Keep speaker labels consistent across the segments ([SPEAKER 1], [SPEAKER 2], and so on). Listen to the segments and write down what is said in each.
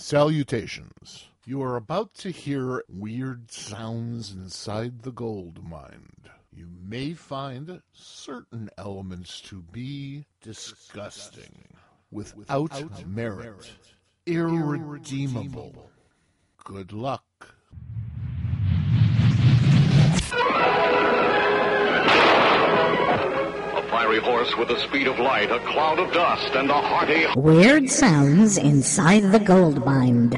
[SPEAKER 1] Salutations. You are about to hear weird sounds inside the gold mine. You may find certain elements to be disgusting, without merit, irredeemable. Good luck.
[SPEAKER 2] A fiery horse with the speed of light, a cloud of dust, and a hearty...
[SPEAKER 3] Weird sounds inside the gold mine.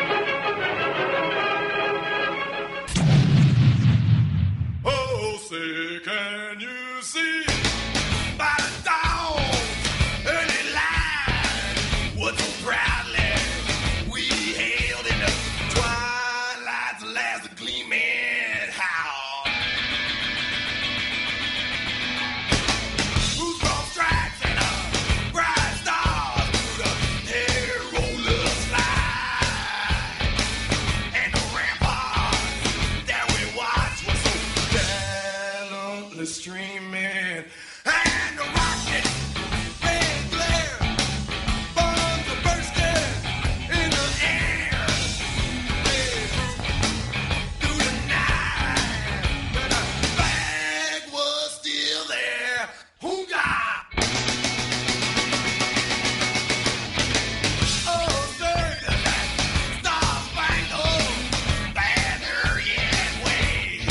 [SPEAKER 4] Oh, say, can you see by the dawn's early light what so proudly we hailed in the twilight's last gleaming house? Who's gonna strike and bright stars through the hair roller slide? And the ramparts that we watched were so gallantly streaming, and the rocket red glare bombs are bursting in the air. Through the night, but the flag was still there. Hoonga! Oh, sir, that star-spangled banner yet waves.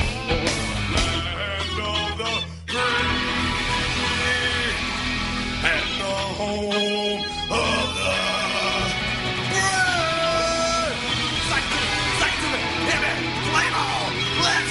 [SPEAKER 4] Land of the free and the home of the brave. Psych to me, hit me, flame on, let's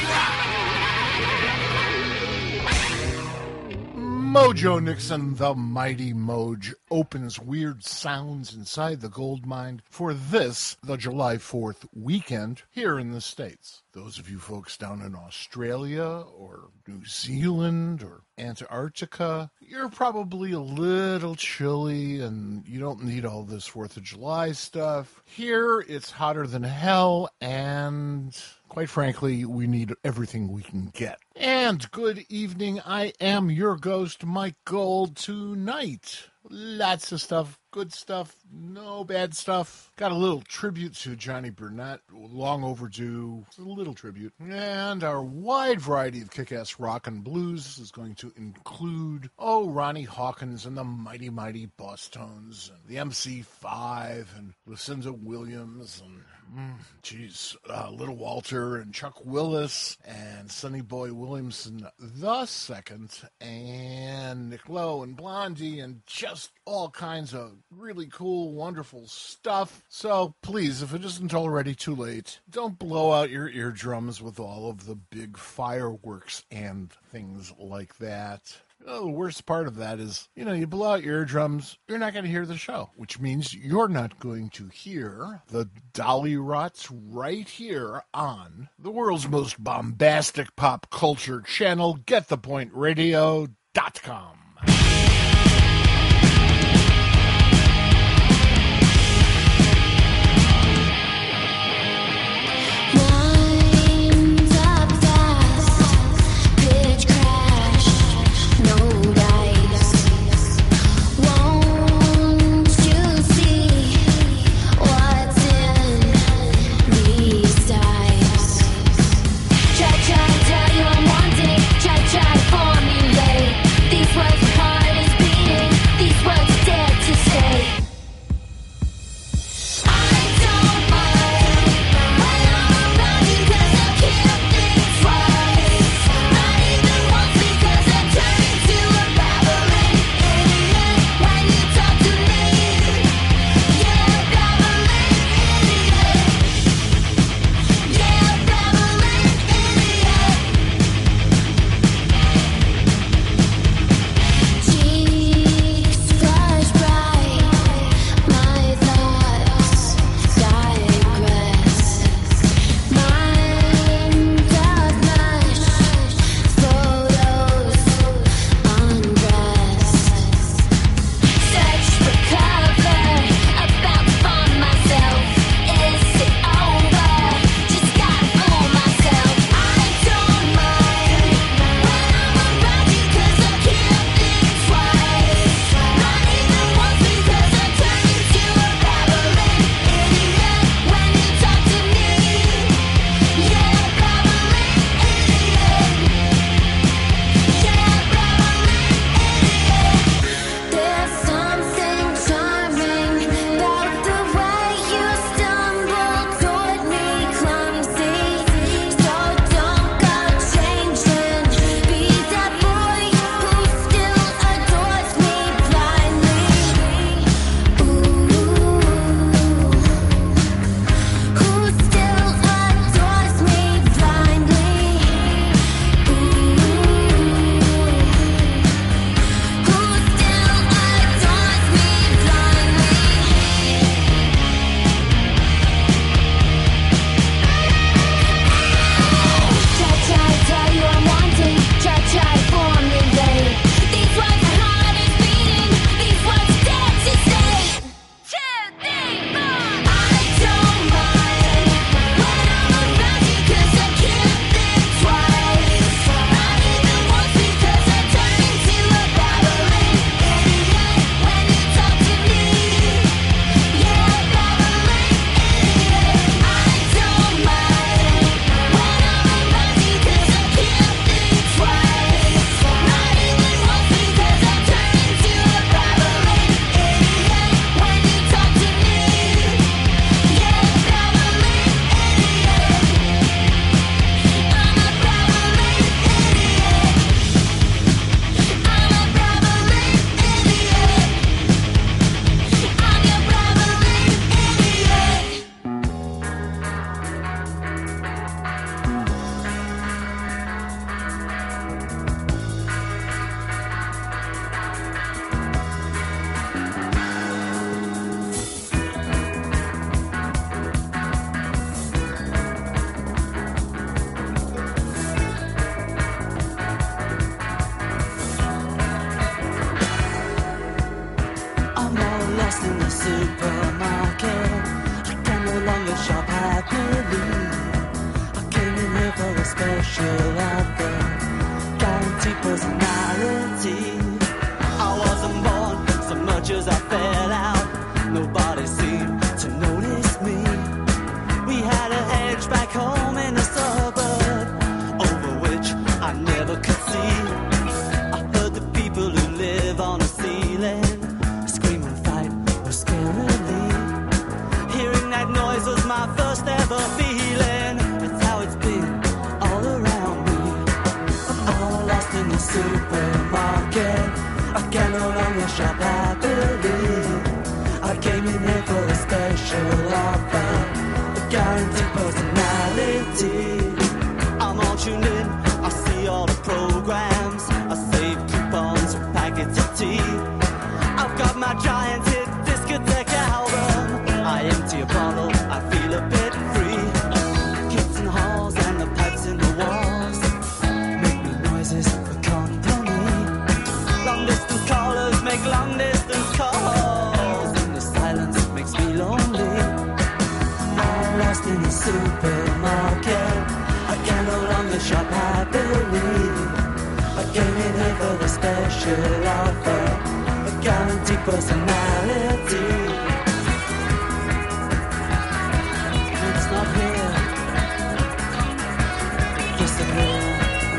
[SPEAKER 4] rock.
[SPEAKER 1] Mojo Nixon, the mighty Moj, opens weird sounds inside the gold mine for this, the July 4th weekend here in the States. Those of you folks down in Australia or New Zealand or Antarctica, you're probably a little chilly and you don't need all this 4th of July stuff. Here, it's hotter than hell, and quite frankly, we need everything we can get. And good evening, I am your ghost, Mike Gold, tonight. Lots of stuff, good stuff, no bad stuff. Got a little tribute to Johnny Burnett, long overdue, a little tribute. And our wide variety of kick-ass rock and blues is going to include, Ronnie Hawkins and the Mighty Mighty Boss Tones, and the MC5, and Lucinda Williams, and Little Walter, and Chuck Willis, and Sonny Boy Williamson the second, and Nick Lowe, and Blondie, and just all kinds of really cool, wonderful stuff. So please, if it isn't already too late, don't blow out your eardrums with all of the big fireworks and things like that. The worst part of that is, you blow out your eardrums, you're not going to hear the show, which means you're not going to hear the Dolly Rots right here on the world's most bombastic pop culture channel, GetThePointRadio.com.
[SPEAKER 5] Try, tell you I'm wanting. Try, formulate these words. special offer, guaranteed personality. I wasn't born so much as I fell out. Nobody seemed to notice me. We had a hedge back home in the suburb, over which I never could see. I heard the people who live on the ceiling scream and fight or scarily. Hearing that noise was my first ever feeling. It's how it's been all around me. I'm all lost in the supermarket. I can no longer shop happily. I came in here for a special offer, a guaranteed personality. I'm all tuned in, I see all the programs, I save coupons for packets of tea. I've got my giant hit discotheque album. I empty a bottle, I feel a bit free. Kids in the halls and the pipes in the walls make me noises for company. Long distance callers make long distance calls, and the silence makes me lonely. I'm lost in the supermarket. I can no longer shop happily. I came in here for the special offer, a guaranteed personality. It's not here. Disappear.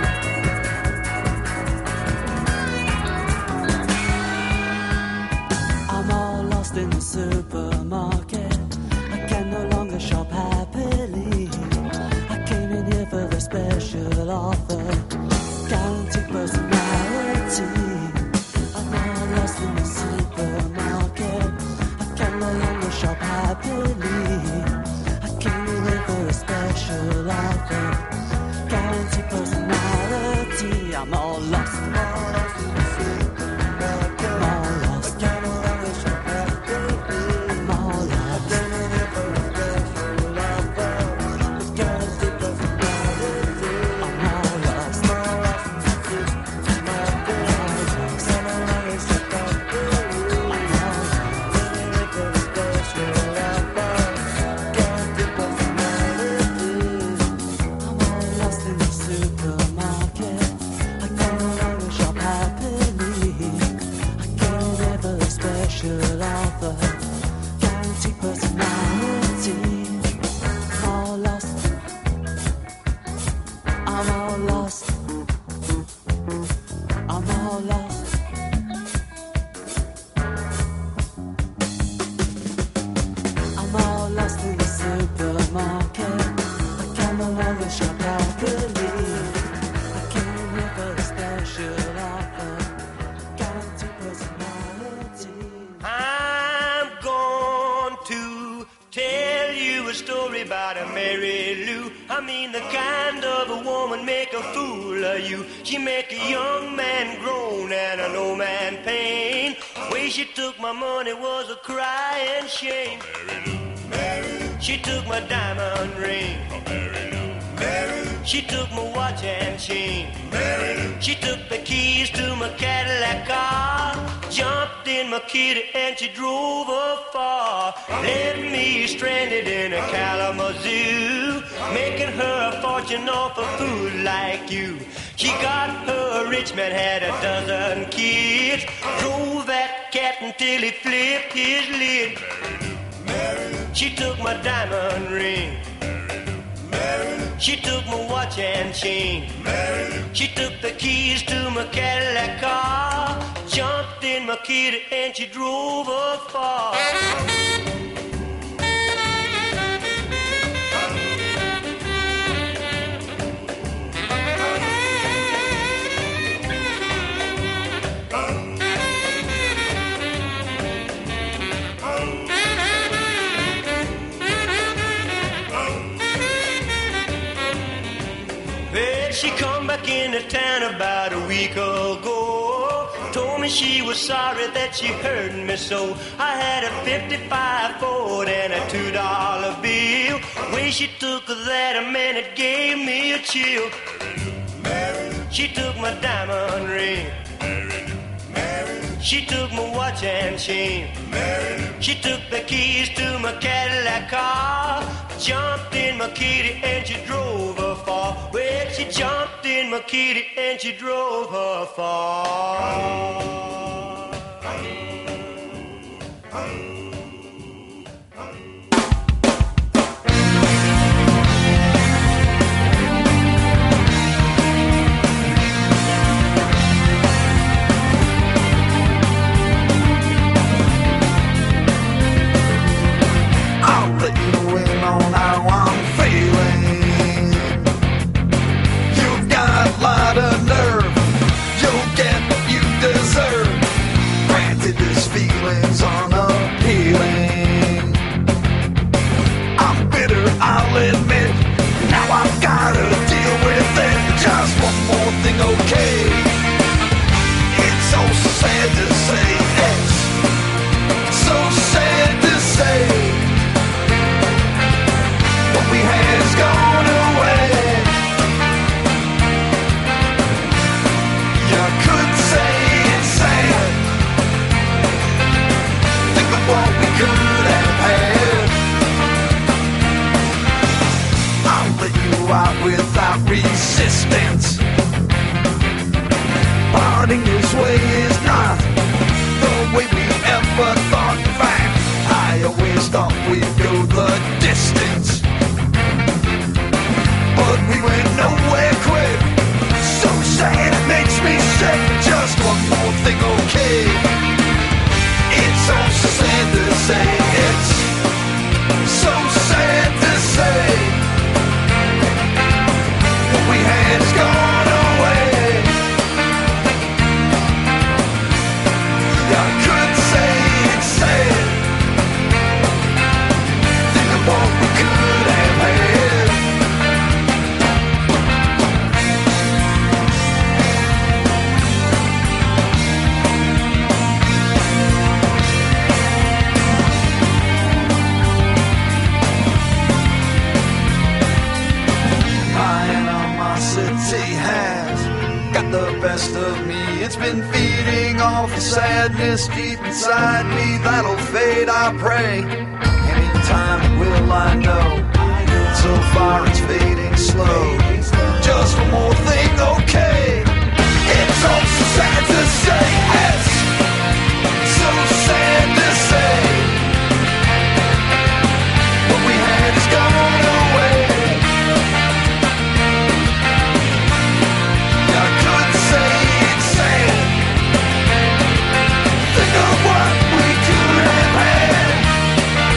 [SPEAKER 5] I'm all lost in the supermarket. I can no longer shop happily. I came in here for the special offer, guaranteed personality. I'm all lost in the supermarket. I can no longer shop happily. I came in here for a special offer, guaranteed personality. I'm all lost. I'm all lost in the supermarket. I'm all lost. I can no longer shop happily. I'm all lost. I came in here for a special offer, a guaranteed personality. I'm all lost. I'm all lost in the supermarket. I'm all lost. I can no longer shop happily. I'm all lost. Came in here for a special offer, guaranteed personality. I'm all lost in the supermarket. I can no longer shop happily. I came here for a special offer, guaranteed personality. I'm all lost. I'm all lost. I'm all lost. I'm all lost in the supermarket. I can no longer shop happily. I came here for a special offer, guaranteed personality.
[SPEAKER 6] I'm going to tell you a story about a Mary Lou. I mean the kind of a woman make a fool of you. She make a young man groan and an old man pain. Way she took my money was a crying shame. Mary Lou. She took my diamond ring. Mary Lou. Mary Lou. She took my watch and chain. Mary Lou. She took the keys to my Cadillac car, jumped in my kitty and she drove afar. Left me stranded in a Kalamazoo, making her a fortune off a fool like you. She got her a rich man, had a dozen kids, drove that cat until he flipped his lid. Mary Lou. She took my diamond ring. Mary Lou. She took my watch and chain. Mary Lou. She took the keys to my Cadillac car, jumped in my kitty and she drove afar. Well, she come back into town about a week ago. Told me she was sorry that she hurt me so. I had a 55 Ford and a $2 bill. When she took that, a man, it gave me a chill. Mary Lou. She took my diamond ring. Mary Lou. Mary Lou. She took my watch and chain. She took the keys to my Cadillac car. Jumped in my kitty and she drove her far. Well, she jumped in my kitty and she drove her far.
[SPEAKER 7] Feelings unappealing. I'm bitter, I'll admit. Now I've gotta deal with it. Just one more thing, okay? It's so sad to say. It's so sad to say. What we had is gone away. You could say it's sad. What we could have had. I'll let you out without resistance. Parting this way is not the way we ever thought. In fact, I always thought we'd go the distance, but we went nowhere quick. So sad it makes me sick. Just one more thing, okay? It's so sad to say, it's so sad to say. What we had is gone away. I could say it's sad. Think of what we could have had. Has got the best of me. It's been feeding off the sadness deep inside me. That'll fade, I pray. And in time will I know. So far it's fading slow. Just one more thing, okay? It's so sad to say. It's so sad to say. What we had is gone away. Think of what we could have had.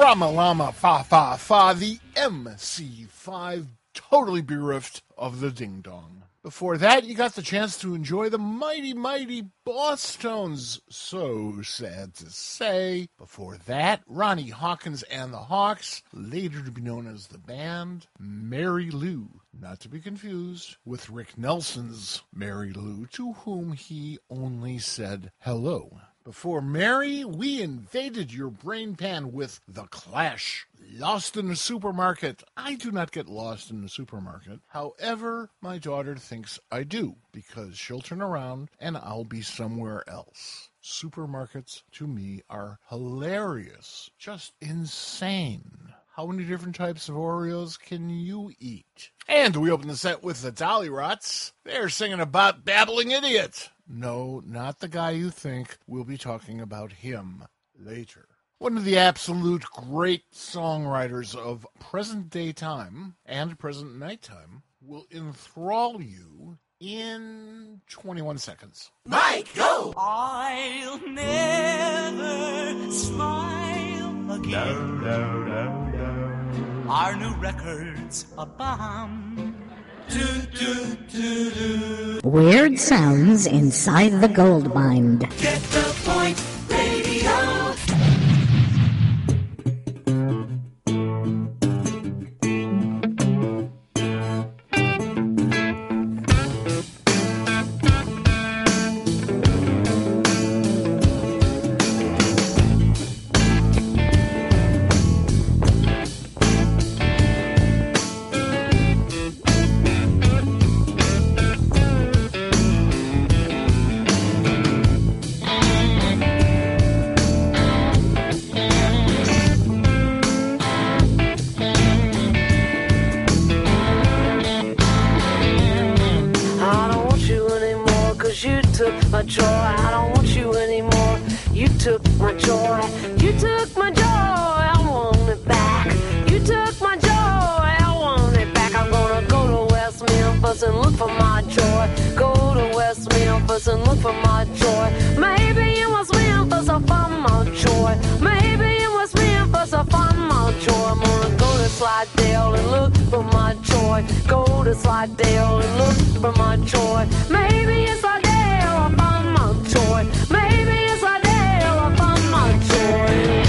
[SPEAKER 1] Tramalama Fa Fa Fa, the MC5, totally bereft of the ding dong. Before that, you got the chance to enjoy the mighty, mighty Boss Tones. So sad to say. Before that, Ronnie Hawkins and the Hawks, later to be known as the band, Mary Lou. Not to be confused with Rick Nelson's Mary Lou, to whom he only said hello. Before Mary, we invaded your brain pan with The Clash. Lost in the Supermarket. I do not get lost in the supermarket. However, my daughter thinks I do, because she'll turn around and I'll be somewhere else. Supermarkets, to me, are hilarious. Just insane. How many different types of Oreos can you eat? And we open the set with the Dollyrots. They're singing about Babbling Idiot. No, not the guy you think. We'll be talking about him later. One of the absolute great songwriters of present-day time and present nighttime will enthrall you in 21 seconds.
[SPEAKER 5] Mike, go! I'll never smile again. No. Our new record's a bomb.
[SPEAKER 3] Weird sounds inside the gold mine.
[SPEAKER 5] Get the point, radio.
[SPEAKER 8] My joy, I don't want you anymore. You took my joy, you took my joy, I want it back. You took my joy, I want it back. I'm gonna go to West Memphis and look for my joy. Go to West Memphis and look for my joy. Maybe in West Memphis I'll find my joy. Maybe in West Memphis I'll find my joy. I'm gonna go to Slidell and look for my joy. Go to Slidell and look for my joy. Maybe in Slidell I'll find my joy. Maybe in Slidell I'll find my joy.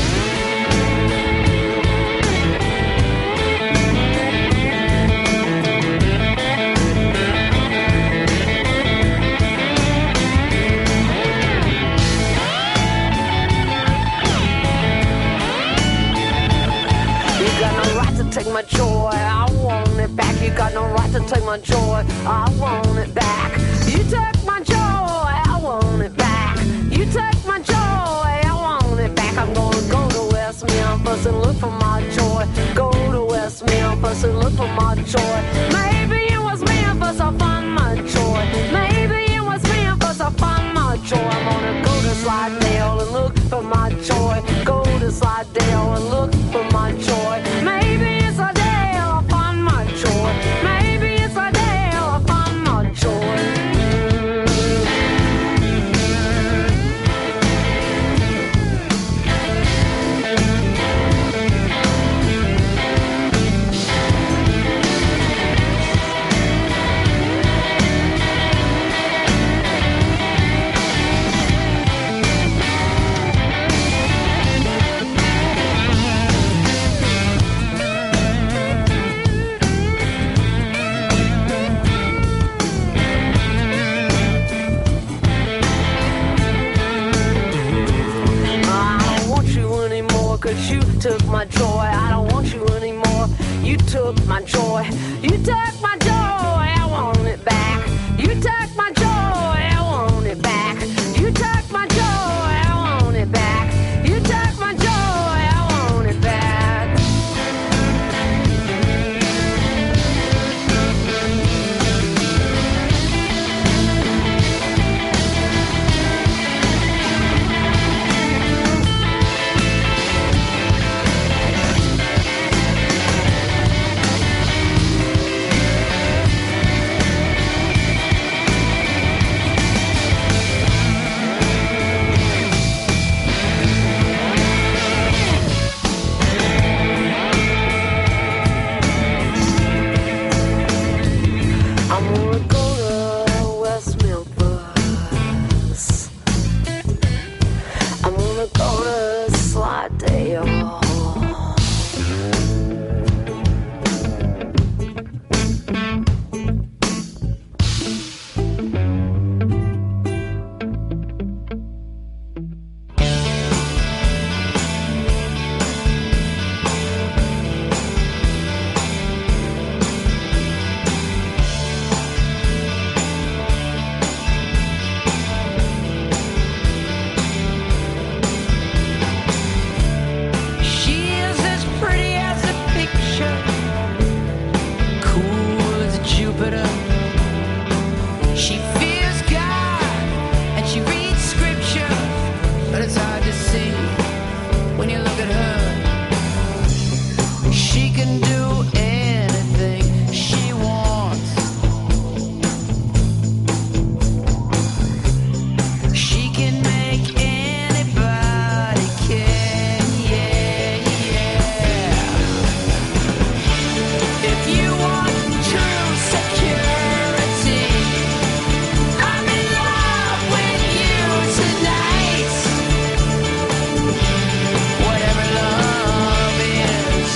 [SPEAKER 8] Take my joy, I want it back. You got no right to take my joy, I want it back. You took my joy, I want it back. You took my joy, I want it back. I'm gonna go to West Memphis and look for my joy. Go to West Memphis and look for my joy. Maybe in West Memphis I'll find my joy. Maybe in West Memphis I'll find my joy. I'm gonna go to Slidell and look for my joy. Go to Slidell and look for my joy. Maybe it's a day I'll find my joy. Maybe it's a day I'll find my joy. Cause you took my joy, I don't want you anymore. You took my joy, you took my joy, I want it back. You took my joy, I want it back. You took my joy, I want it back. You took my joy, I want it back.
[SPEAKER 9] She fears God and she reads scripture, but it's hard to see when you look at her. She can do anything she wants. She can make anybody care, yeah, yeah. If you want true security, I'm in love with you tonight. Whatever love is.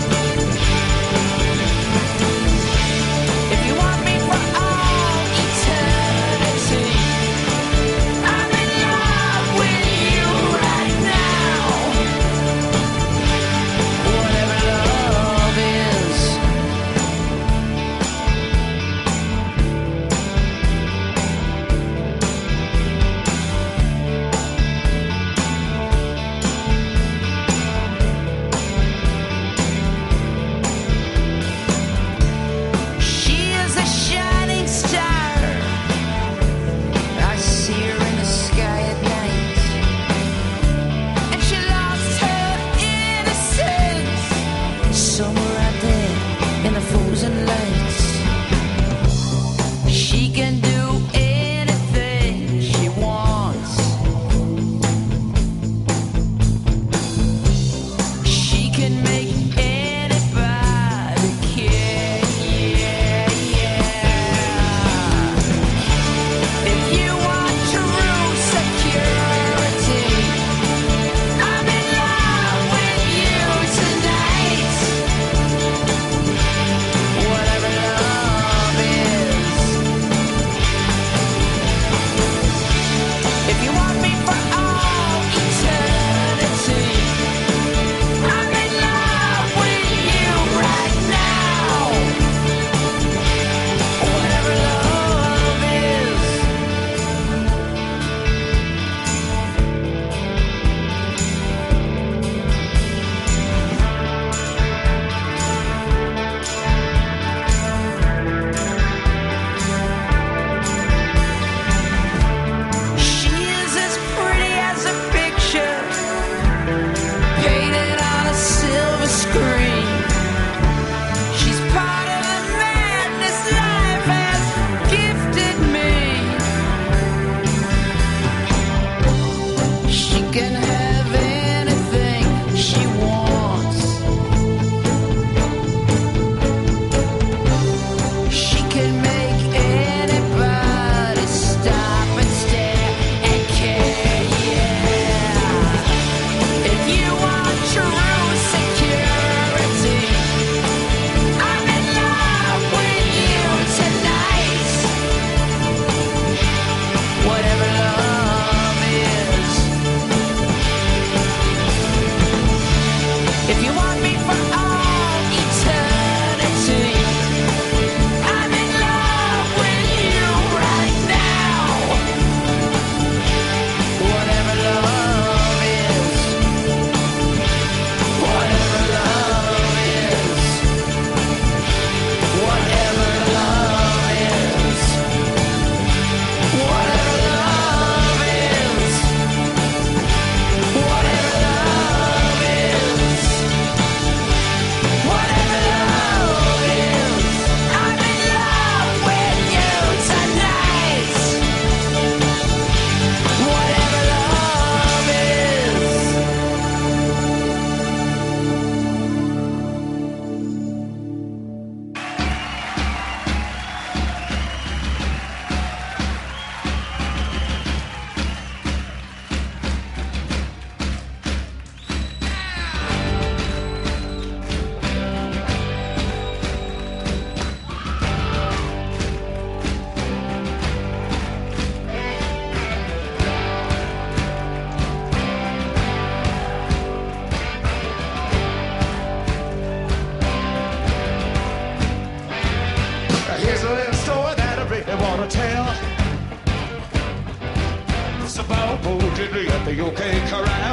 [SPEAKER 9] If you want me for all eternity, I'm in love with you right now. Whatever love is. She is a shining star. I see her in the sky at night, and she lost her innocence somewhere out there in the frozen lights. She can do anything she wants. She can make anybody care, yeah, yeah. If you want true security, I'm in love with you tonight. Whatever love is. If you want me for all eternity, I'm in love with you right now. Whatever love is. She is as pretty as a picture painted on a silver screen. She's part of the madness life has gifted me. She can have anything she wants. She can make anybody stop and stare and care, yeah. If you want true security, I'm in love with you tonight. Whatever love is. If you want me for all eternity, I'm in love with you right now. Whatever love is. Whatever love is. Whatever love is. Whatever love is. Whatever love is. Whatever love is. I'm in love with you tonight. Whatever love is.
[SPEAKER 4] Here's a little story that I really want to tell. It's about Bo Diddley at the OK Corral.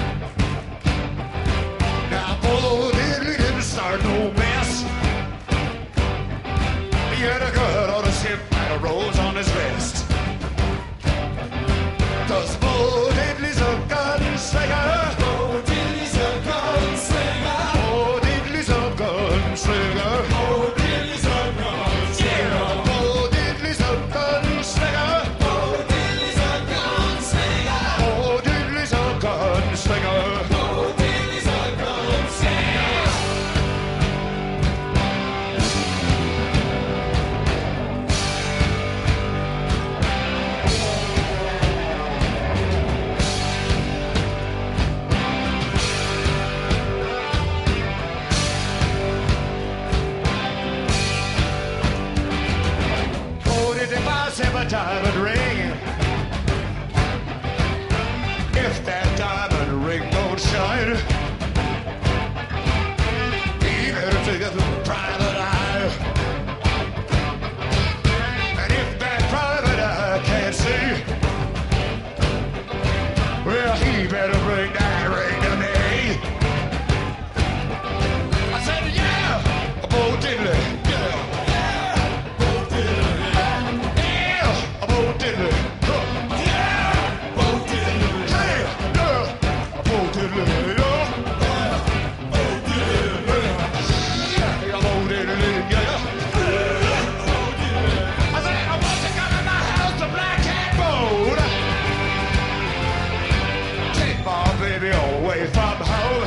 [SPEAKER 4] Now, Bo Diddley didn't start no mess. He had a gun on his hip and a rose on his vest. 'Cause Bo Diddley's a gunslinger. Bo Diddley's a gunslinger. Bo Diddley's a gunslinger. Bo Diddley's a gunslinger. Bo Diddley's a gunslinger. Bo Diddley's a gunslinger. Bo Diddley's a gunslinger. Bo Diddley's a gunslinger. A diamond ring. If that diamond ring don't shine, he better take it to a private eye. And if that private eye can't see, well, he better bring that ring to me. I said, yeah, Bo Diddley, yeah. Away from home.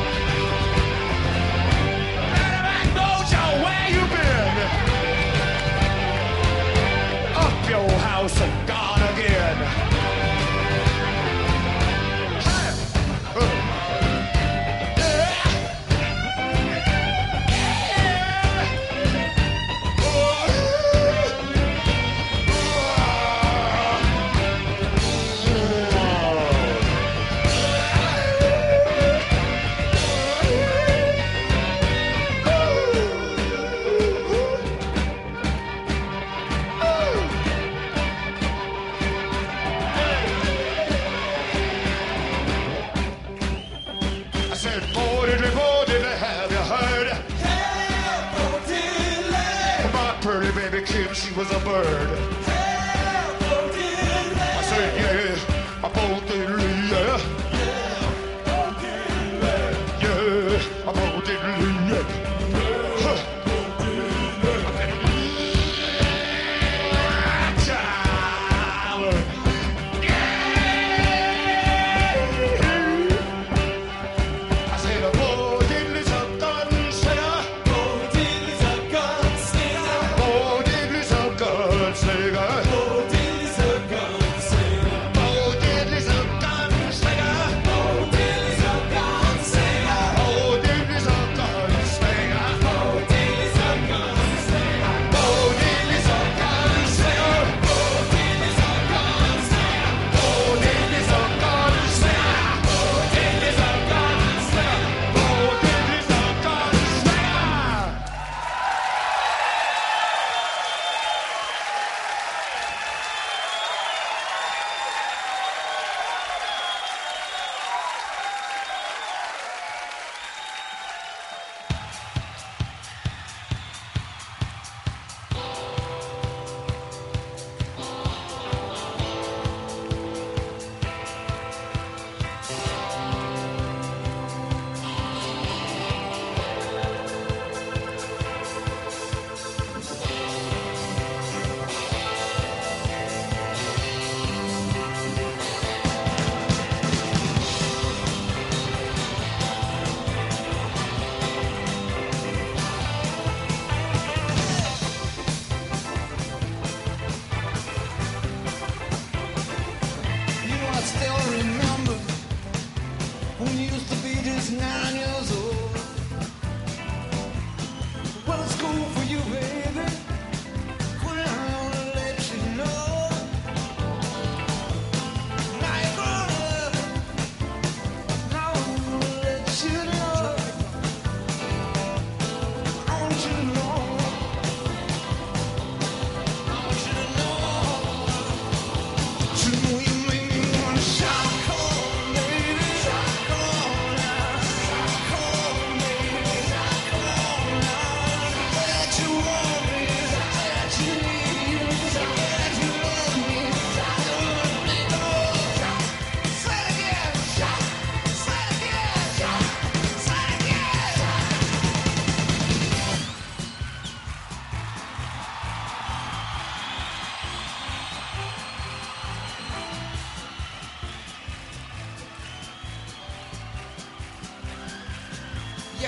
[SPEAKER 4] Back Mojo, where you been? Up your house and gone again. She was a bird. I said, yeah, I Bo Diddley, yeah. Yeah, I Bo Diddley, yeah. I said, Bo Diddley's a gunslinger. Bo Diddley's a gunslinger. Bo Diddley's a gunslinger.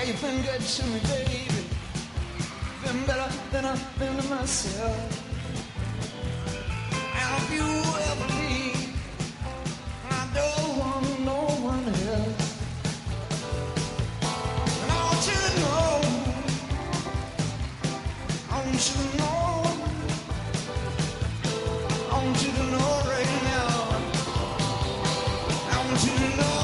[SPEAKER 7] Yeah, you've been good to me, baby. Been better than I've been to myself. And if you ever leave, I don't want no one else. And I want you to know, I want you to know, I want you to know right now. I want you to know.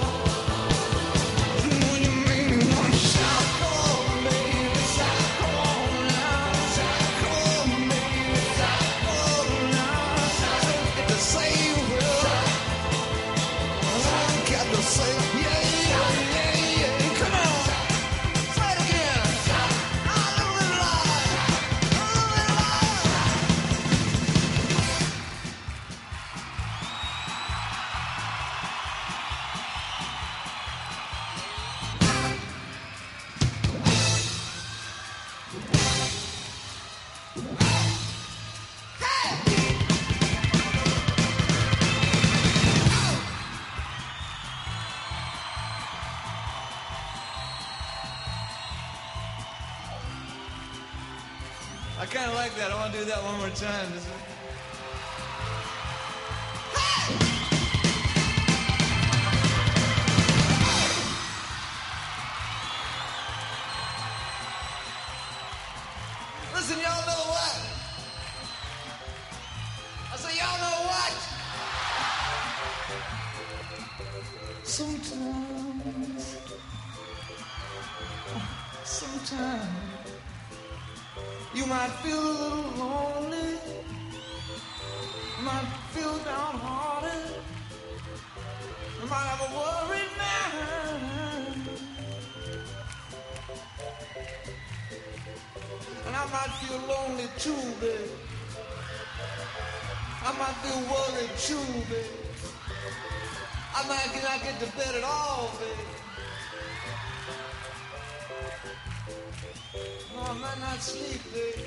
[SPEAKER 7] I kind of like that. I want to do that one more time. Listen, y'all know what? I say, y'all know what? Sometimes you might feel a little lonely, you might feel downhearted, you might have a worried mind, and I might feel lonely too, babe. I might feel worried too, babe. I might not get to bed at all, babe. No, I might not sleep, babe.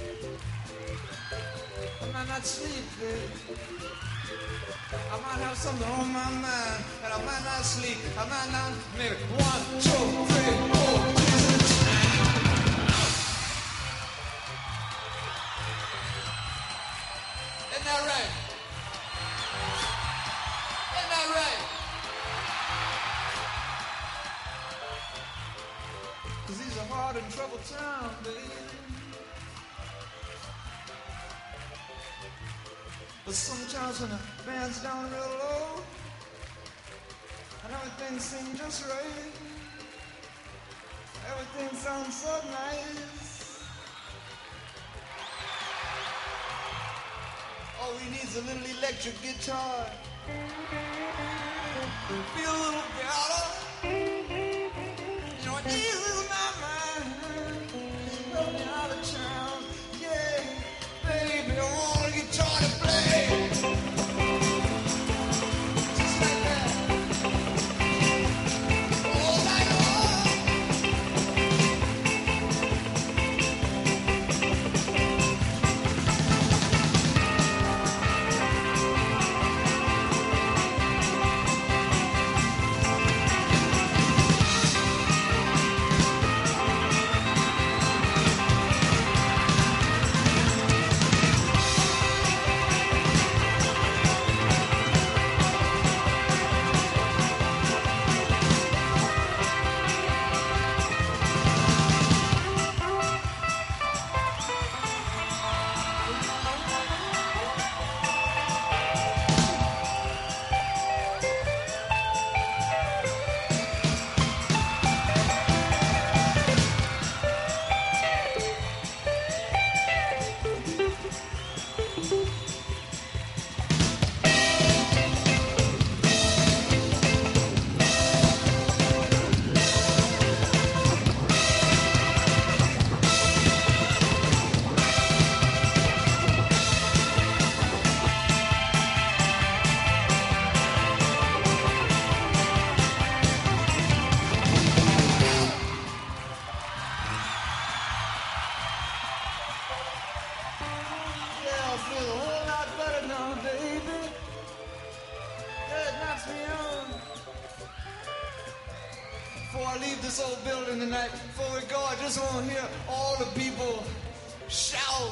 [SPEAKER 7] I might not sleep, babe. I might have something on my mind, and I might not sleep. I might not make it 1, 2, 3, 4. Isn't that right? Isn't that right? 'Cause these are hard and troubled times, baby. But sometimes when the band's down real low and everything seems just right, everything sounds so nice. All we need is a little electric guitar. Feel a little better. You know what eases my mind. Love me out of town. Yeah, baby, I want a guitar to play. Just like that. All night long. Yeah, I feel the whole this old building tonight. Before we go, I just want to hear all the people shout.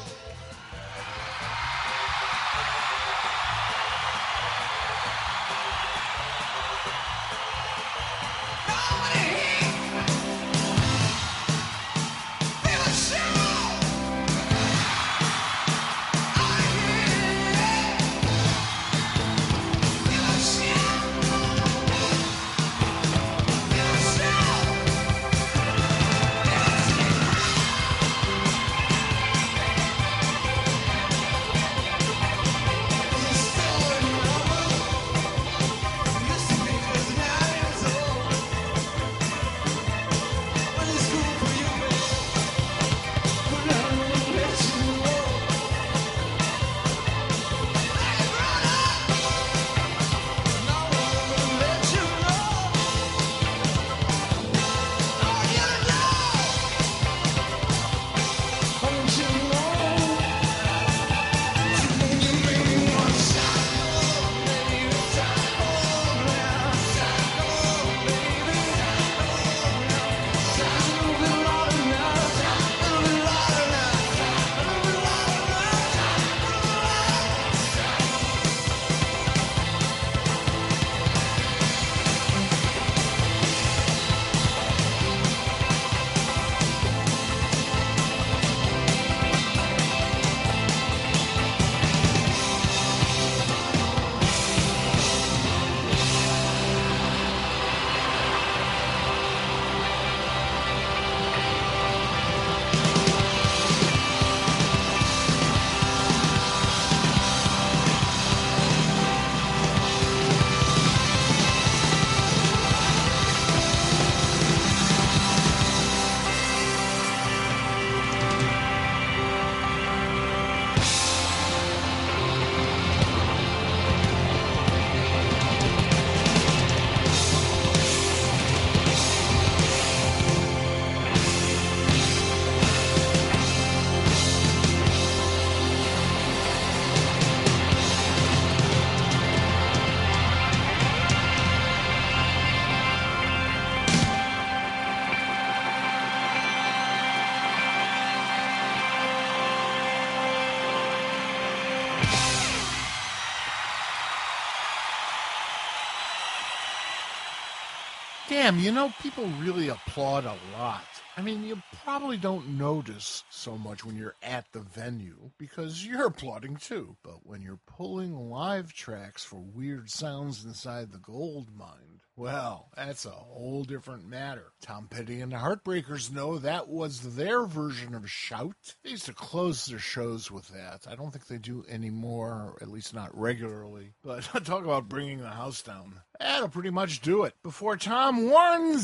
[SPEAKER 1] Damn, you know, people really applaud a lot. I mean, you probably don't notice so much when you're at the venue because you're applauding too. But when you're pulling live tracks for Weird Sounds Inside the Gold Mine, well, that's a whole different matter. Tom Petty and the Heartbreakers know that was their version of Shout. They used to close their shows with that. I don't think they do anymore, or at least not regularly. But talk about bringing the house down. That'll pretty much do it. Before Tom, Warren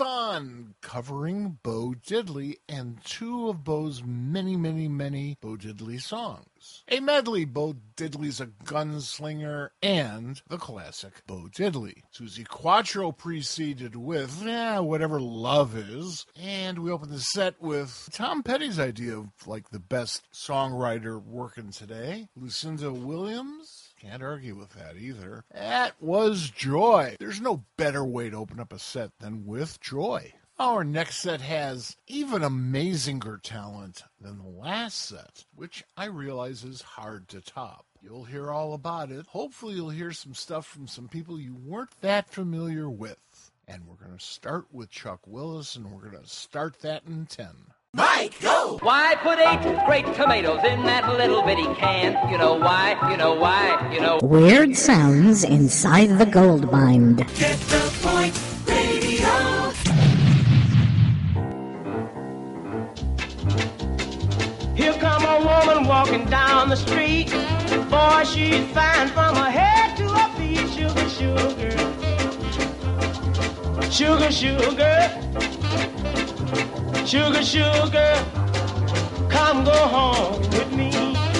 [SPEAKER 1] Zevon covering Bo Diddley and two of Bo's many, many, many Bo Diddley songs. A medley, Bo Diddley's A Gunslinger, and the classic Bo Diddley. Susie Quattro preceded with Whatever Love Is, and we opened the set with Tom Petty's idea of like the best songwriter working today, Lucinda Williams. Can't argue with that either. That was Joy. There's no better way to open up a set than with Joy. Our next set has even amazinger talent than the last set, which I realize is hard to top. You'll hear all about it. Hopefully you'll hear some stuff from some people you weren't that familiar with. And we're going to start with Chuck Willis, and we're going to start that in 10.
[SPEAKER 10] Mike, go! Why put 8 great tomatoes in that little bitty can? You know why, you know why, you know...
[SPEAKER 3] Weird Sounds Inside the Gold Mine.
[SPEAKER 4] Get the point, radio.
[SPEAKER 6] Here come a woman walking down the street. Boy, she's fine from her head to her feet. Sugar, sugar. Sugar, sugar. Sugar, sugar. Come go home with me.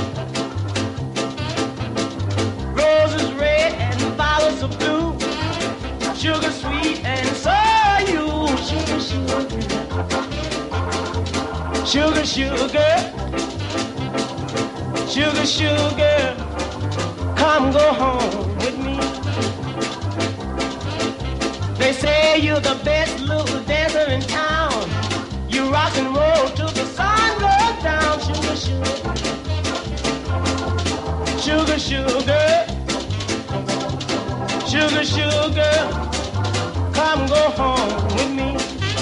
[SPEAKER 6] Roses red and violets are blue. Sugar sweet and so are you. Sugar, sugar. Sugar, sugar. Sugar, sugar, come go home with me. They say you're the best little dancer here in town. You rock and roll till the sun goes down. Sugar, sugar. Sugar, sugar. Sugar, sugar. Come go home with me.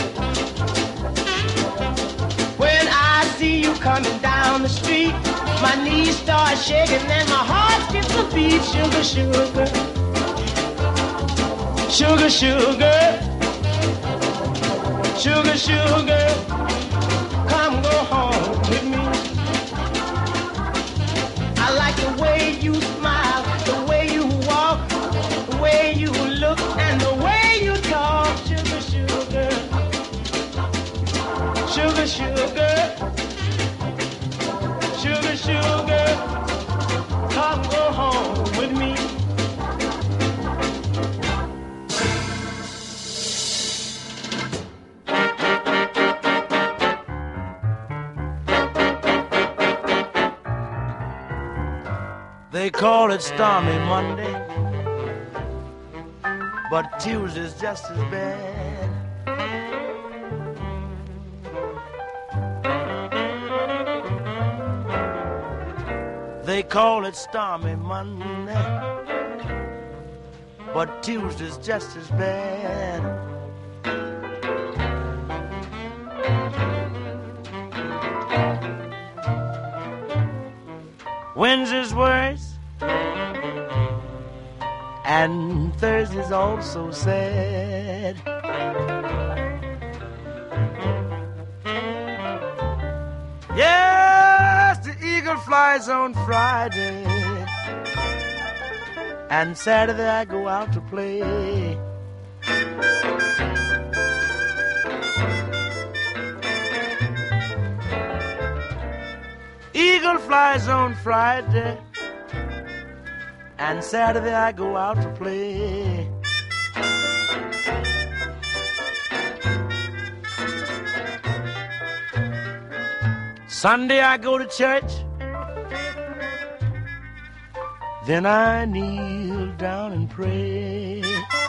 [SPEAKER 6] When I see you coming down the street, my knees start shaking and my heart skips a beat. Sugar, sugar. Sugar, sugar. Sugar, sugar. Come go home with me. I like the way you smile, the way you walk, the way you look, and the way you talk. Sugar, sugar. Sugar, sugar. Sugar, sugar. Come go home with me. They call it stormy Monday, but Tuesday's just as bad. They call it stormy Monday, but Tuesday's just as bad. Wednesday's worse, and Thursday's also sad. Yes, the eagle flies on Friday, and Saturday I go out to play. Eagle flies on Friday, and Saturday I go out to play. Sunday I go to church, then I kneel down and pray.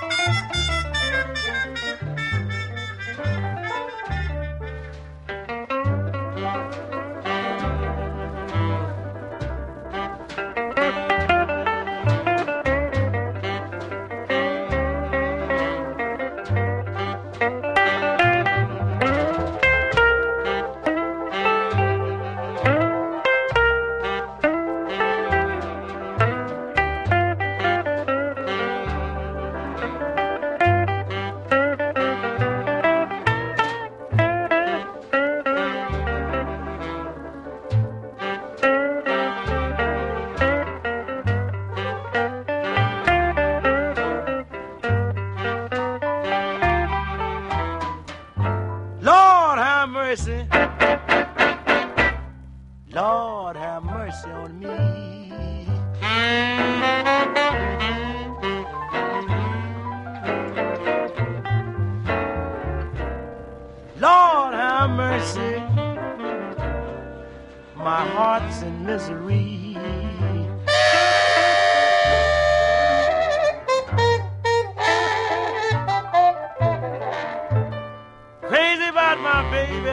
[SPEAKER 6] Lord have mercy on me. Lord have mercy, my heart's in misery. Crazy about my baby.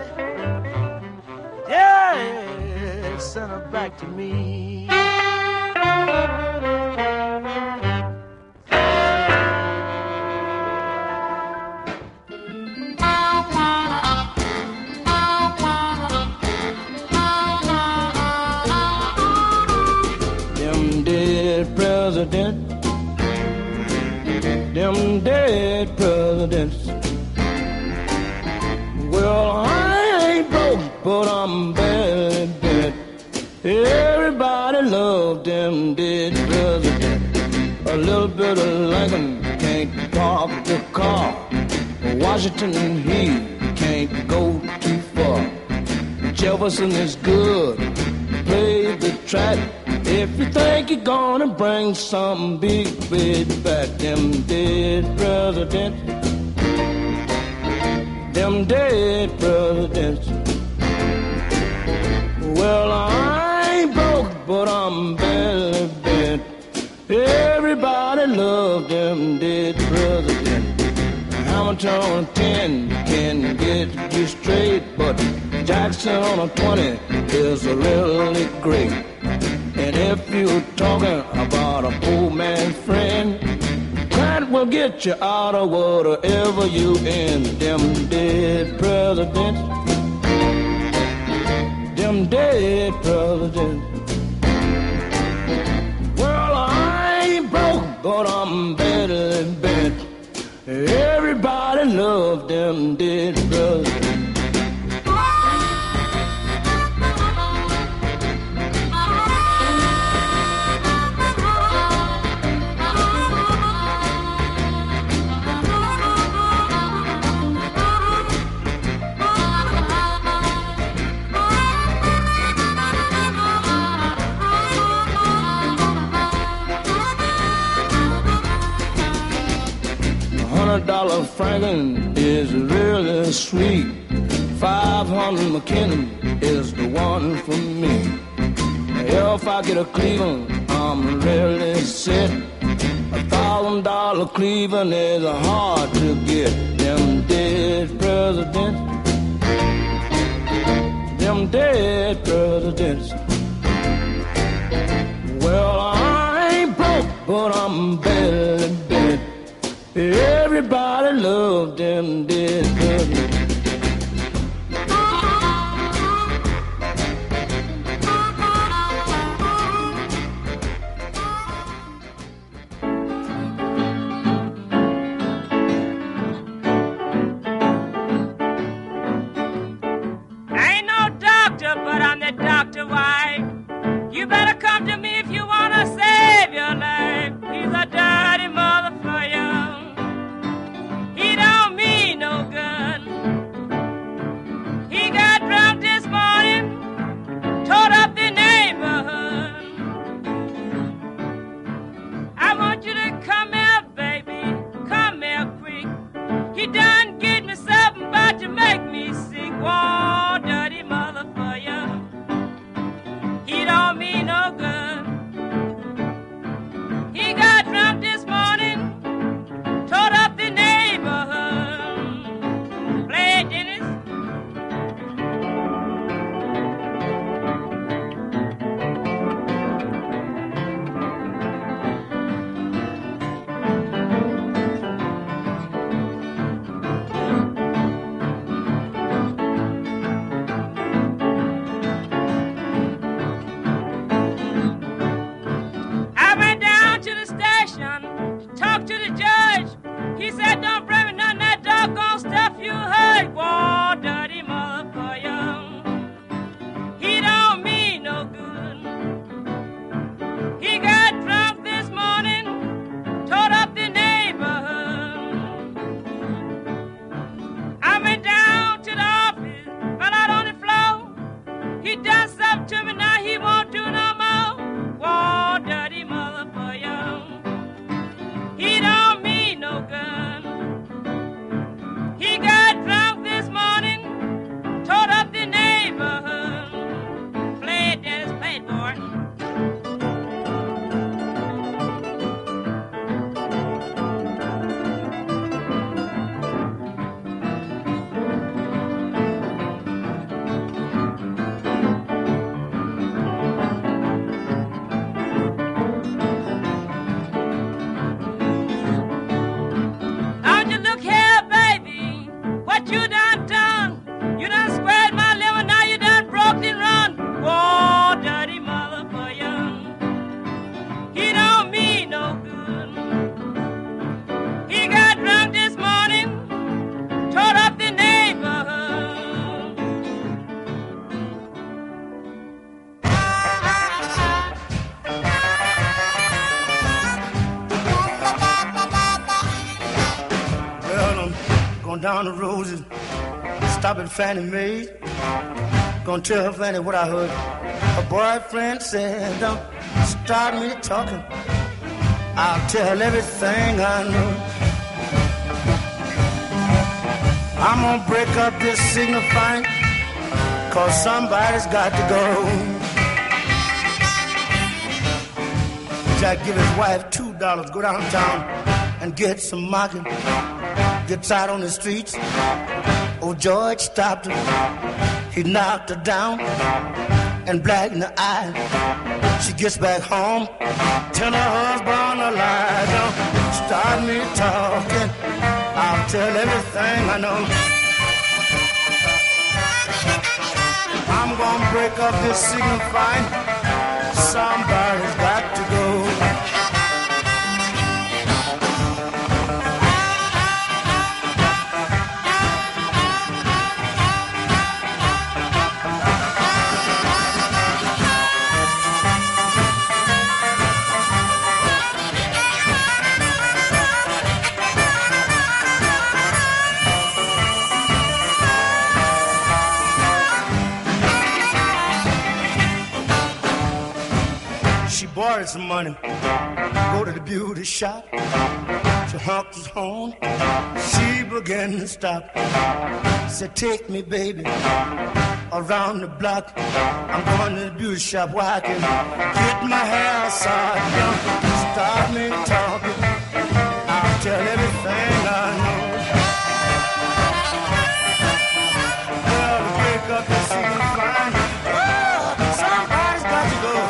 [SPEAKER 6] Yeah, send her back to me. Them dead presidents. Well, I ain't broke, but I'm bad. Everybody loved them dead presidents. A little bit of Lincoln can't park the car. Washington, he can't go too far. Jefferson is good, play the track. If you think you're gonna bring some big back, them dead presidents. Them dead presidents. Well, I ain't broke, but I'm barely bent. Everybody loved them dead presidents.
[SPEAKER 11] Hamilton on a 10 can get you straight, but Jackson on a 20 is really great. And if you're talking about a poor man's friend, Grant will get you out of whatever you in. Them dead presidents, them dead presidents. Well, I ain't broke, but I'm better than bent. Everybody loved them dead presidents. $100 Franklin is really sweet. 500 McKinnon is the one for me. If I get a Cleveland, I'm really set. $1,000 Cleveland is hard to get. Them dead presidents, them dead presidents. Well, I ain't broke, but I'm better than bent. Everybody loved them dead presidents.
[SPEAKER 12] I ain't no doctor, but I'm the doctor wife. You better come to me if you want to save your life. He's a dirty mother for you. He don't mean no good. He got drunk this morning, tore up the neighborhood. I want you to come here, baby, come here quick. He done gave me something about to make me sick. Whoa, dirty mother for you. He don't mean no good. He got drunk this morning, tore up the neighborhood. Play it, Dennis. I went down to the station to talk to the judge. He said, don't bring me none of that doggone stuff you heard. Whoa, dirty mother for you. He don't mean no good. He got drunk this morning, tore up the neighborhood. I went down to the office, fell out on the floor. He done something to me, now he won't do no more. Whoa, dirty mother for you. He don't mean no good. He got drunk this morning, tore up the neighborhood. Play it, Dennis, play it, boy. Now you look here, baby, what you done done? You done squared my liver, now you done broke and run. Whoa, dirty mother for you. He don't mean no good. He got drunk this morning, tore up the neighborhood.
[SPEAKER 6] Well, I'm going down the roses, stop at Fannie Mae. Gonna tell her Fannie what I heard. Her boyfriend said, don't start me talking. I'll tell everything I know. I'm gonna break up this signifying, cause somebody's got to go. Jack give his wife $2, go downtown,
[SPEAKER 13] and get some mocking. Gets out on the streets. Oh, George stopped her. He knocked her down and black in the eye. She gets back home, tell her husband a lie. Don't start me talking, I'll tell everything I know. I'm gonna break up this signifying. Somebody's got to go. Borrowed some money, go to the beauty shop. She honked his horn, she began to stop. Said, take me, baby, around the block. I'm going to the beauty shop where I can get my hair side. Start me talking, I'll tell everything I know. Well, break up the scene fine. Oh, somebody's got to go.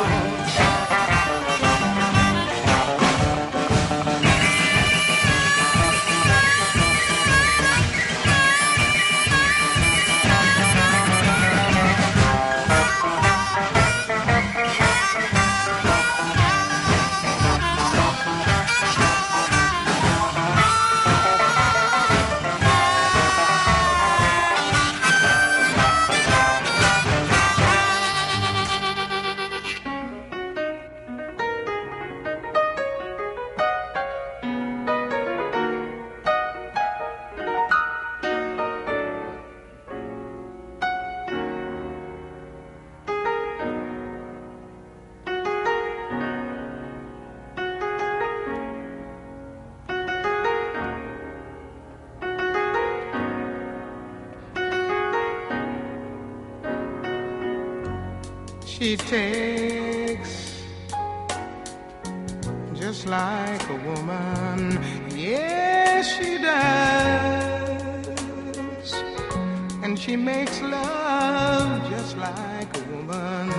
[SPEAKER 14] She takes just like a woman, yes she does, and she makes love just like a woman,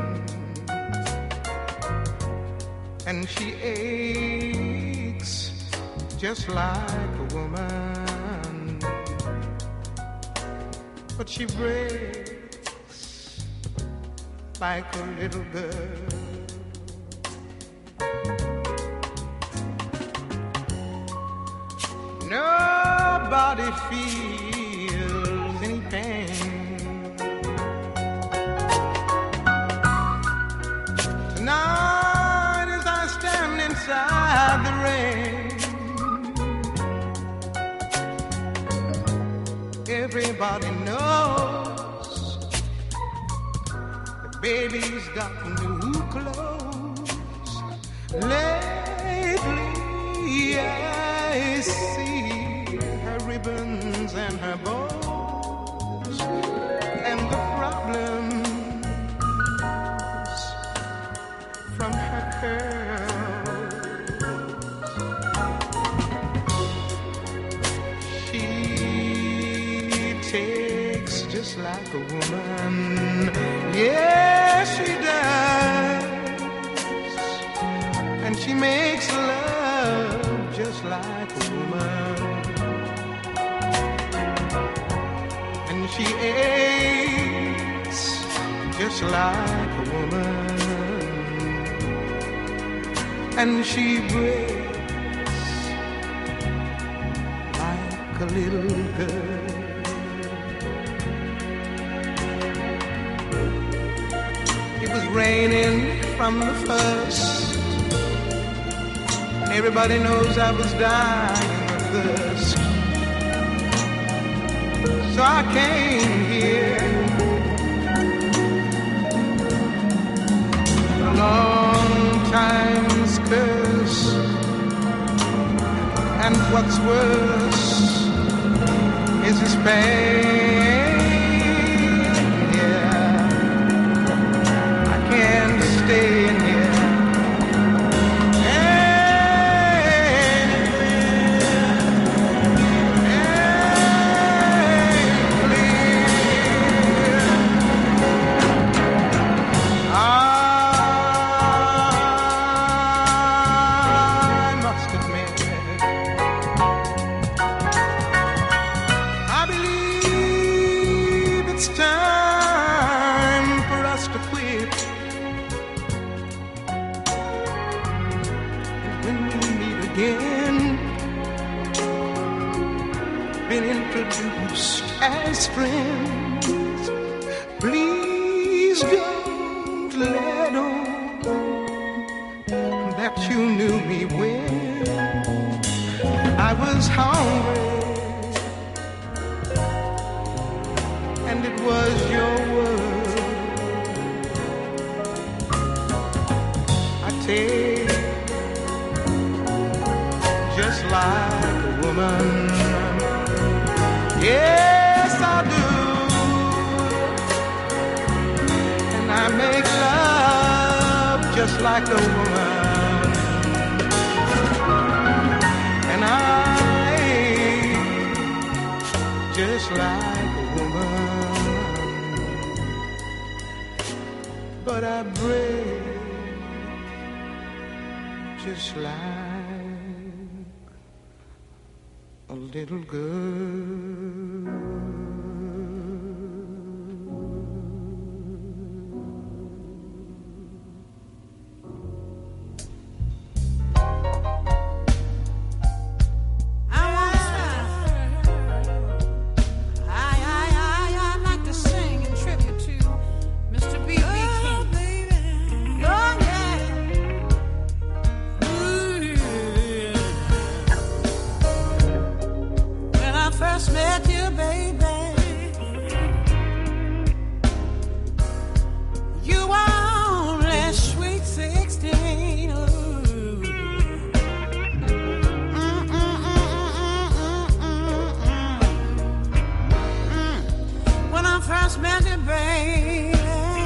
[SPEAKER 14] and she aches just like a woman, but she breaks like a little girl. Nobody feels any pain. Tonight as I stand inside the rain, everybody knows baby's got new clothes. Lately I see her ribbons and her bows, and the problems from her curls. She takes just like a woman, yes she does, and she makes love just like a woman, and she aches just like a woman, and she breaks like a little girl. Raining from the first, and everybody knows I was dying of thirst. So I came here, a long time's curse, and what's worse is his pain. Stay in here anyway. when we meet again. Been introduced as friends. Please don't let on that you knew me when I was hungry, and it was your word. I take just like a woman. Yes, I do. And I make love just like a woman. And I just like a woman. But I break just like a little girl.
[SPEAKER 15] Met you, baby. You were only sweet 16. When I first met you, baby,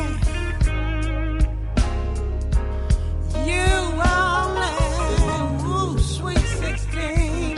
[SPEAKER 15] you were only sweet 16.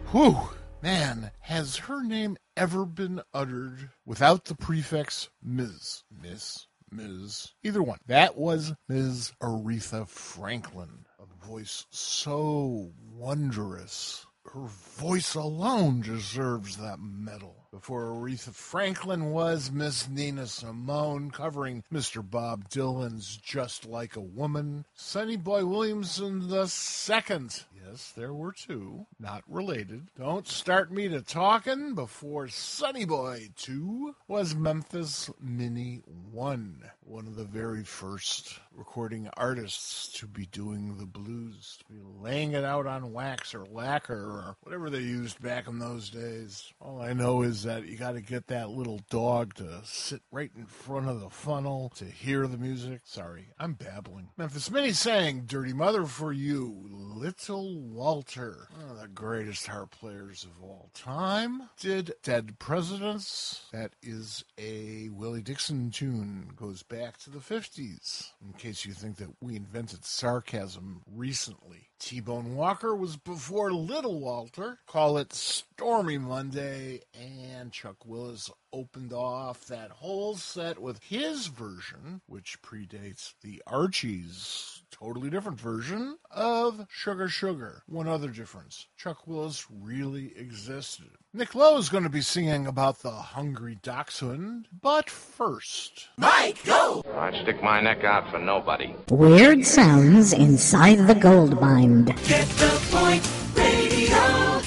[SPEAKER 1] Whew, man, has her name ever been uttered without the prefix Ms., Ms, either one. That was Ms. Aretha Franklin, a voice so wondrous. Her voice alone deserves that medal. Before Aretha Franklin was Miss Nina Simone, covering Mr. Bob Dylan's Just Like a Woman. Sonny Boy Williamson II. Yes, there were two, not related. Don't Start Me to Talkin' before Sonny Boy 2 was Memphis Minnie 1, one of the very first recording artists to be doing the blues, to be laying it out on wax or lacquer or whatever they used back in those days. All I know is that you got to get that little dog to sit right in front of the funnel to hear the music. Sorry, I'm babbling. Memphis Minnie sang Dirty Mother for You, Little Walter, one of the greatest harp players of all time, did Dead Presidents. That is a Willie Dixon tune, goes back to the 50s, in case you think that we invented sarcasm recently. T-Bone Walker was before Little Walter, call it Stormy Monday, and Chuck Willis opened off that whole set with his version, which predates the Archies' totally different version of Sugar Sugar. One other difference, Chuck Willis really existed. Nick Lowe is going to be singing about the Hungry Dachshund, but first...
[SPEAKER 16] Mike, go! I'd stick my neck out for nobody.
[SPEAKER 3] Weird sounds inside the gold mine.
[SPEAKER 15] Get the point, radio.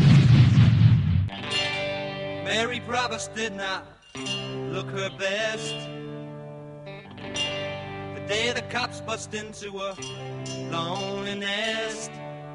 [SPEAKER 5] Mary Provost did not look her best. The day the cops bust into her lonely nest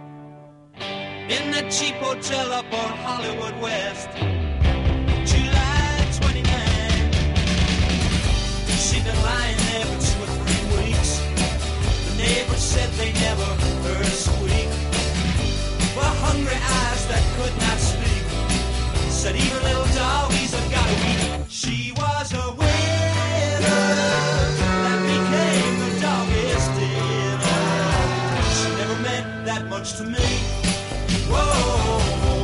[SPEAKER 5] in that cheap hotel up on Hollywood West. July 29. She'd been lying there for 2 or 3 weeks. The neighbors said they never heard a squeak. But hungry eyes that could not speak said even little doggies have got to eat. She was a winner that became the doggiest dinner. She never meant that much to me. Whoa,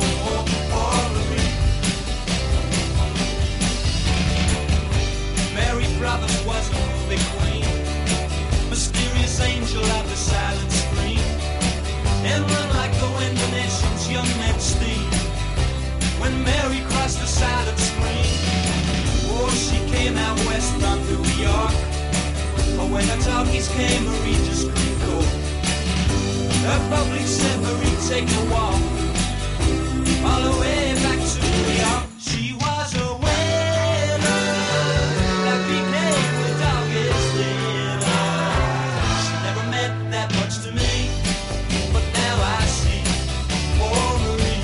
[SPEAKER 5] Mary Provost was a movie queen, mysterious angel of the silent screen, and unlike the window nation's young men's theme. When Mary crossed the silent screen, oh, she came out west from New York. But when the talkies came, Marie just couldn't go. The public said, Marie, take a walk all the way back to New York. She was a winner that became the doggiest dinner. She never meant that much to me, but now I see. Oh, Marie.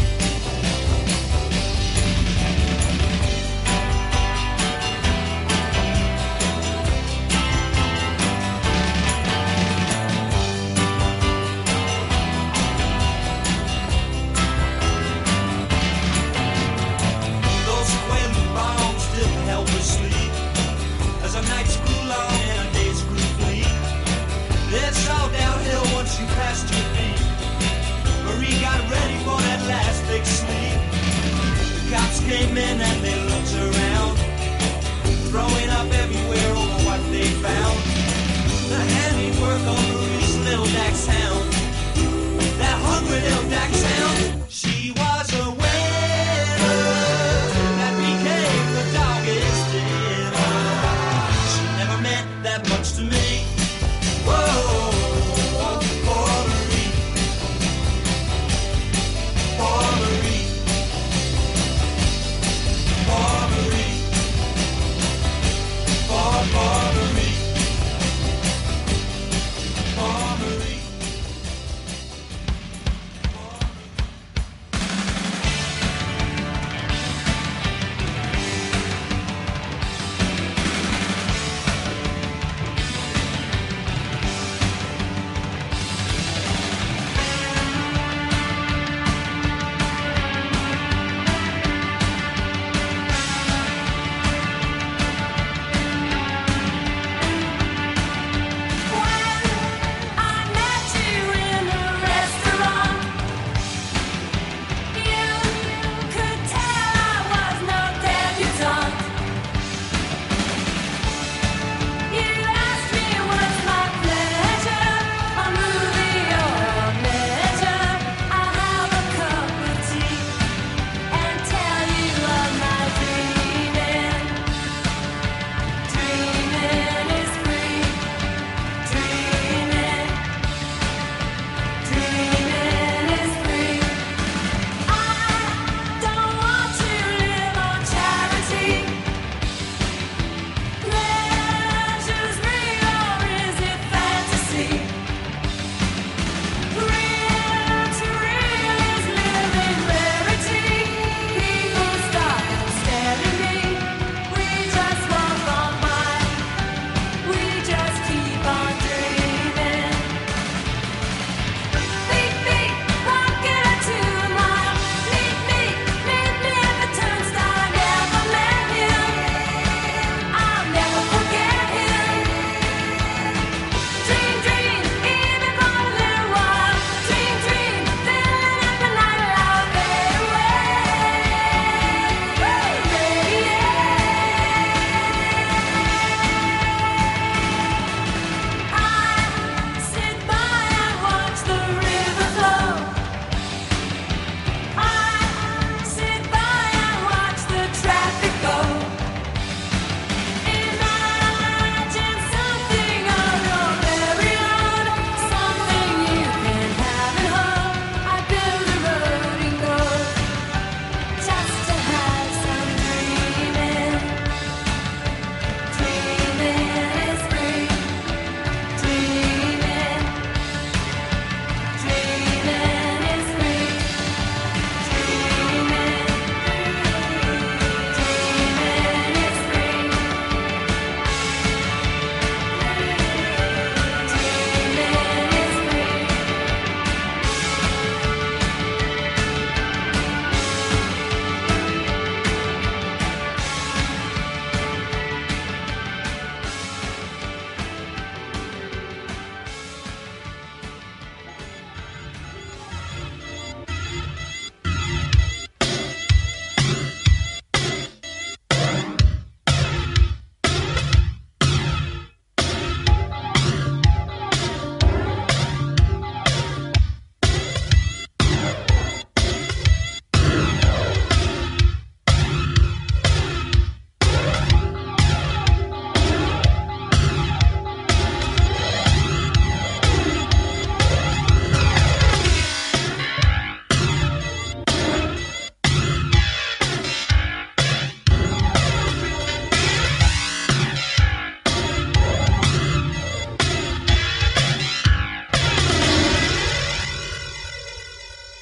[SPEAKER 5] It's all downhill once you passed your feet. Marie got ready for that last big sleep. The cops came in and they looked around, throwing up everywhere over what they found. The handiwork on Marie's little dachshund, that hungry little dachshund. She was a winner that became the doggiest dinner. She never meant that much to me. Whoa, poor Marie, poor Marie, poor Marie, poor Marie.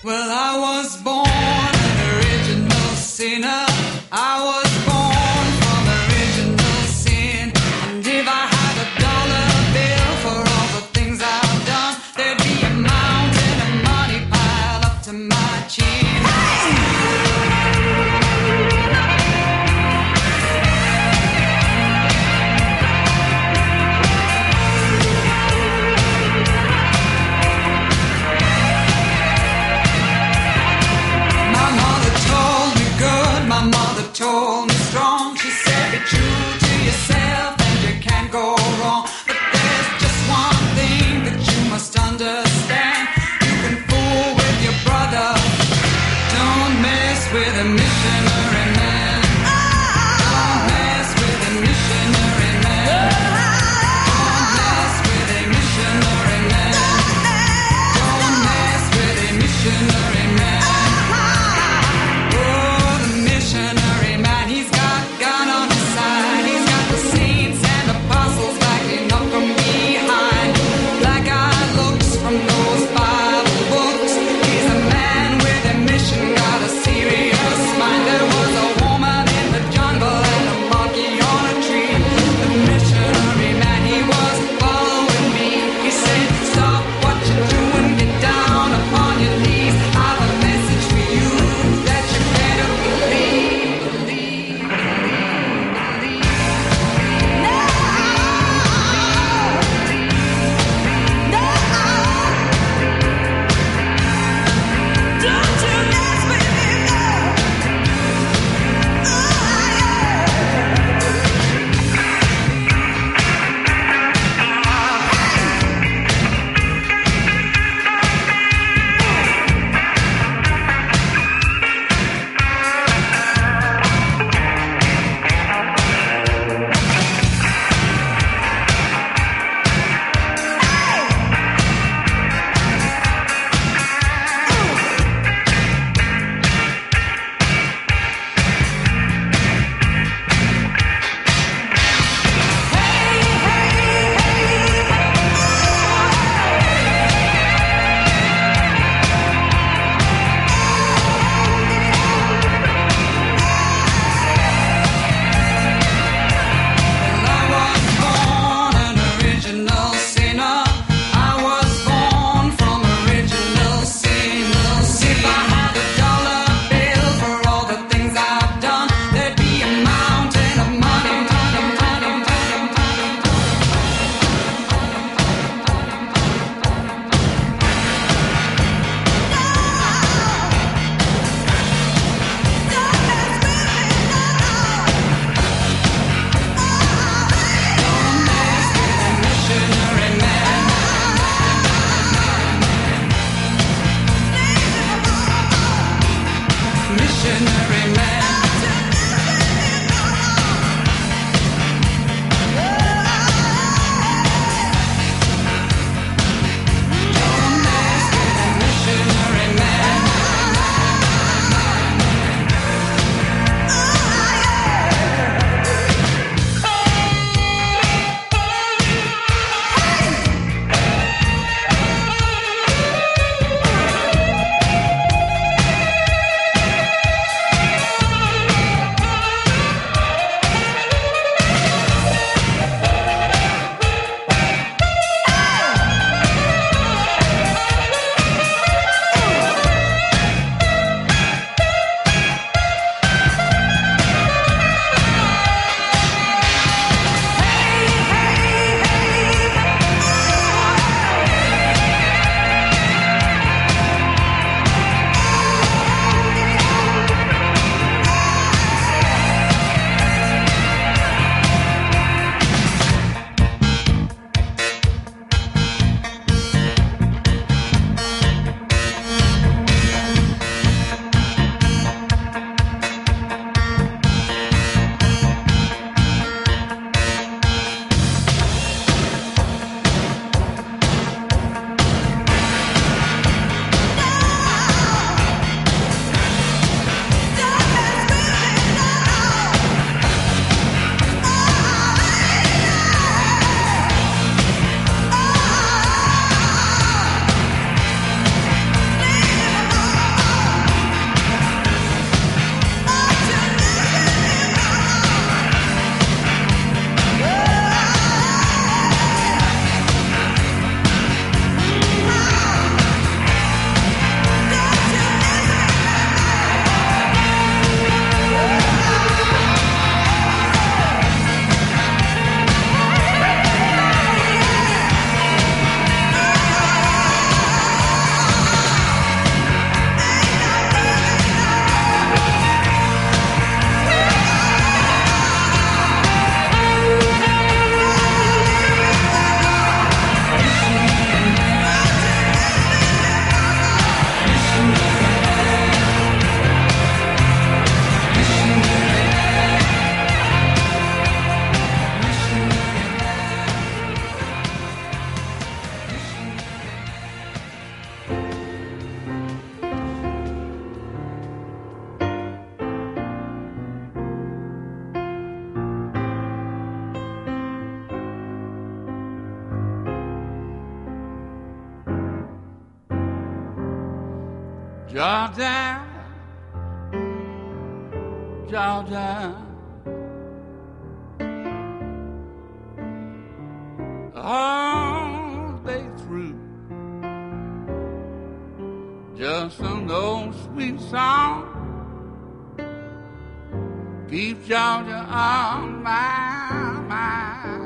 [SPEAKER 17] Well, I was born an original sinner. I was born from original sin. And if I had a dollar bill for all the things I've done, there'd be a mountain of money piled up to my chin.
[SPEAKER 11] Georgia, Georgia, all day through, just an old sweet song keeps Georgia on my mind.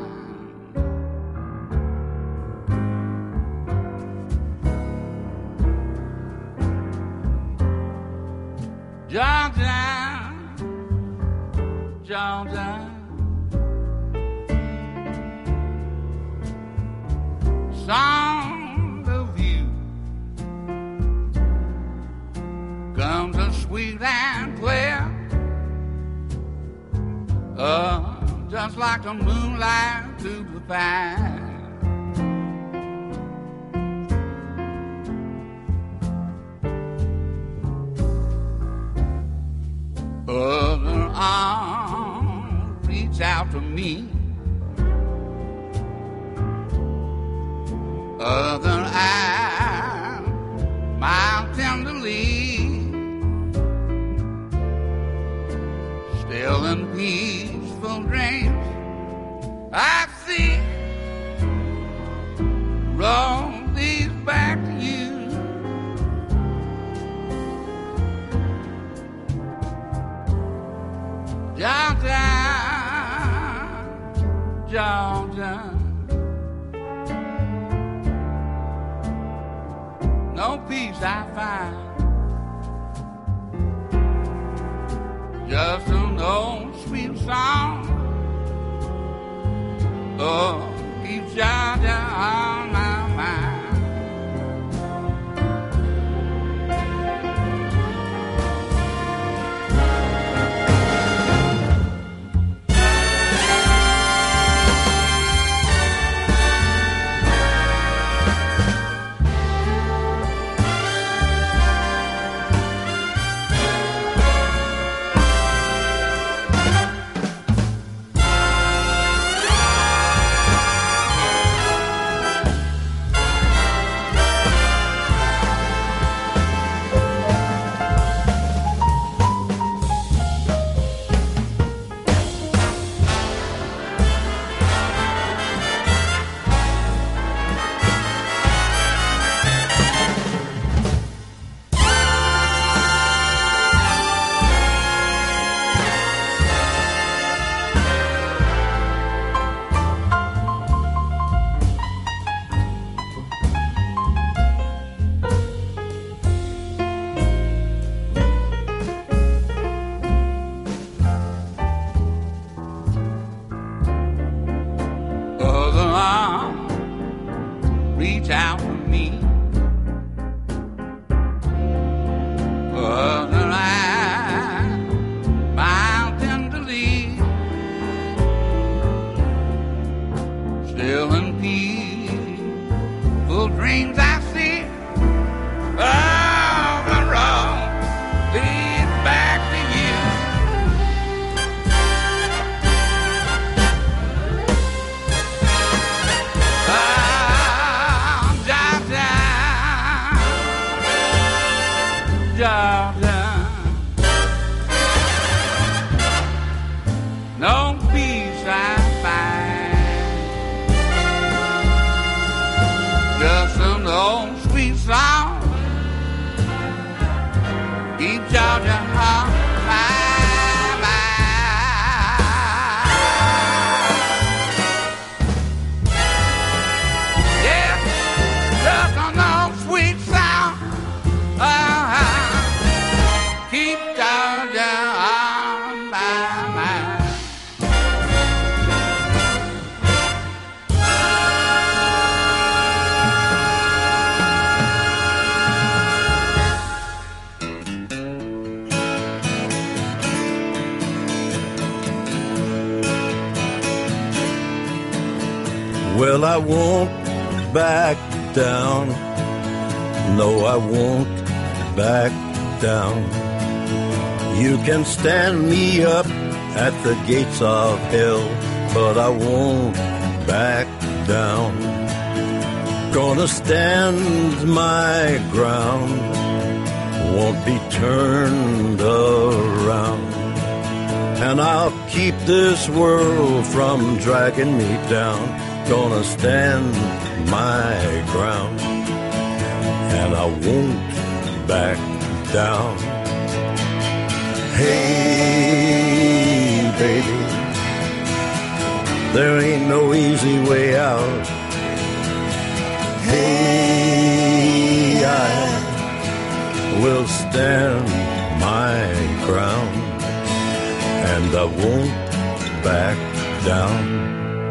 [SPEAKER 11] Georgia, Georgia, song of you comes as sweet and clear, just like the moonlight through the pine. Other arms reach out to me, other eyes smile tenderly, still in peaceful dreams I see roll these back to you. Georgia, Georgia, no peace I find, just an old sweet song, keeps Georgia on my mind. Reach out to me, other eyes smile tenderly, still in peaceful dreams I see. Oh, the road leads back to you. Georgia, no peace I find, just an old sweet song keep Georgia on my mind. Yeah, just an old sweet song. Keep Georgia on my mind.
[SPEAKER 18] Well, I won't back down. No, I won't back down. You can stand me up at the gates of hell, but I won't back down. Gonna stand my ground won't be turned around. And I'll keep this world from dragging me down. Gonna stand my ground, and I won't back down. Hey, baby, there ain't no easy way out. Hey, I will stand my ground, and I won't back down.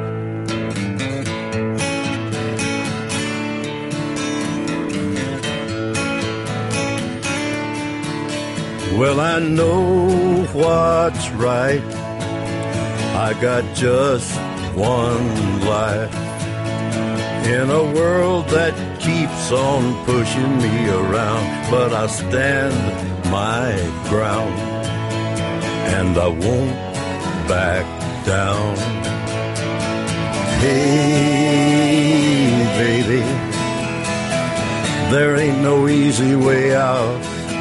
[SPEAKER 18] Well, I know what's right. I got just one life in a world that keeps on pushing me around, but I stand my ground, and I won't back down. Hey, baby, there ain't no easy way out.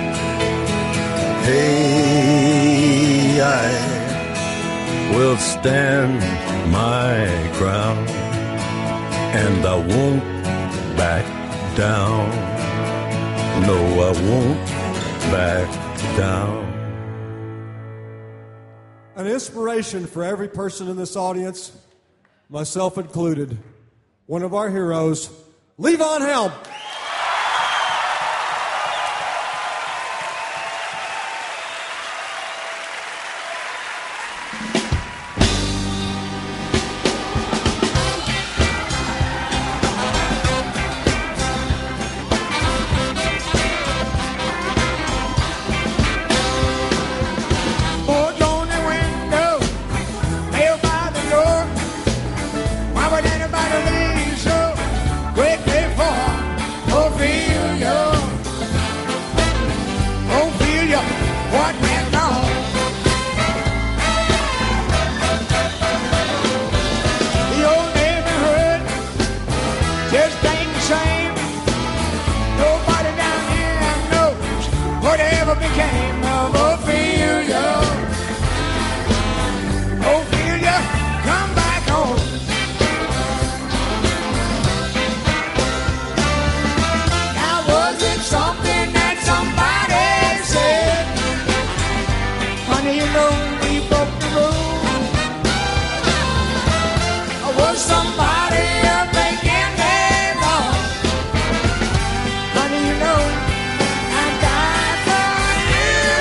[SPEAKER 18] Hey, I will stand my ground, and I won't back down. No, I won't back down.
[SPEAKER 19] An inspiration for every person in this audience, myself included. One of our heroes, Levon Helm.
[SPEAKER 4] Honey, you know I died for you.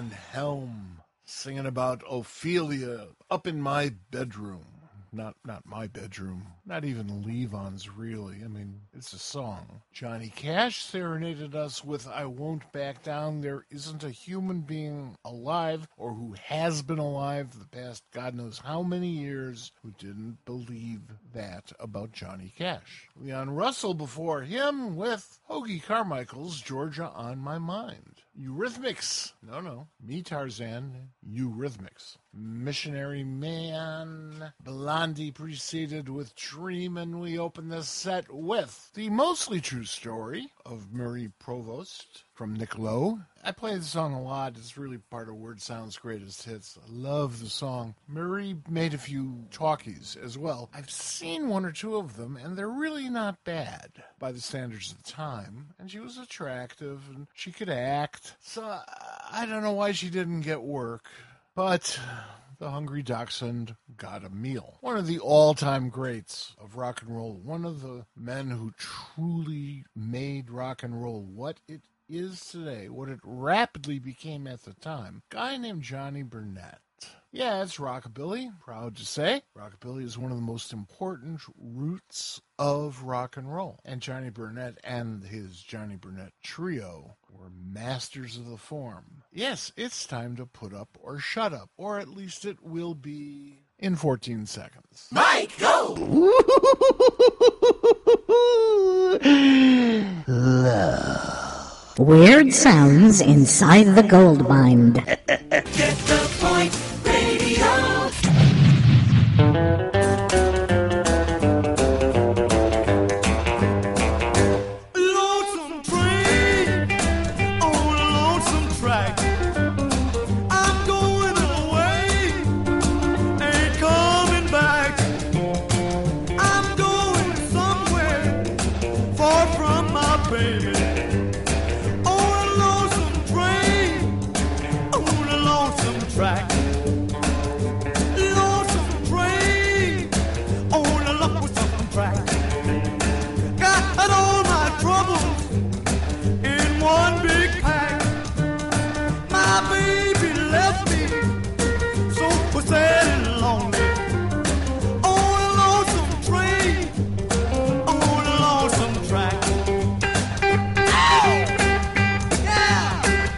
[SPEAKER 1] Levon Helm singing about Ophelia up in my bedroom. Not my bedroom. Not even Levon's, really. I mean, it's a song. Johnny Cash serenaded us with I Won't Back Down. There isn't a human being alive or who has been alive the past God knows how many years who didn't believe that about Johnny Cash. Leon Russell before him with Hoagie Carmichael's Georgia on My Mind. Eurythmics. No. Me Tarzan. Eurythmics. Missionary Man. Blondie preceded with Dream, and we open this set with the mostly true story of Murray Provost from Nick Lowe. I play the song a lot. It's really part of Word Sound's greatest hits. I love the song. Murray made a few talkies as well. I've seen one or two of them, and they're really not bad by the standards of the time. And she was attractive, and she could act. So I don't know why she didn't get work. But the Hungry Dachshund got a meal. One of the all-time greats of rock and roll. One of the men who truly made rock and roll what it is today, what it rapidly became at the time. A guy named Johnny Burnett. Yeah, it's rockabilly, proud to say. Rockabilly is one of the most important roots of rock and roll. And Johnny Burnett and his Johnny Burnett Trio were masters of the form. Yes, it's time to put up or shut up, or at least it will be in 14 seconds.
[SPEAKER 15] Mike, go!
[SPEAKER 3] Love. Weird sounds inside the gold mine.
[SPEAKER 15] Get the point, radio.
[SPEAKER 4] Lonesome train on a lonesome track. I'm going away, ain't coming back. I'm going somewhere far from my baby. On a lonesome train, on a lonesome track. Lonesome train on a lonesome track. Got all my troubles in one big pack. My baby left me so sad and lonely. On a lonesome train, on a lonesome track. Ow! Yeah!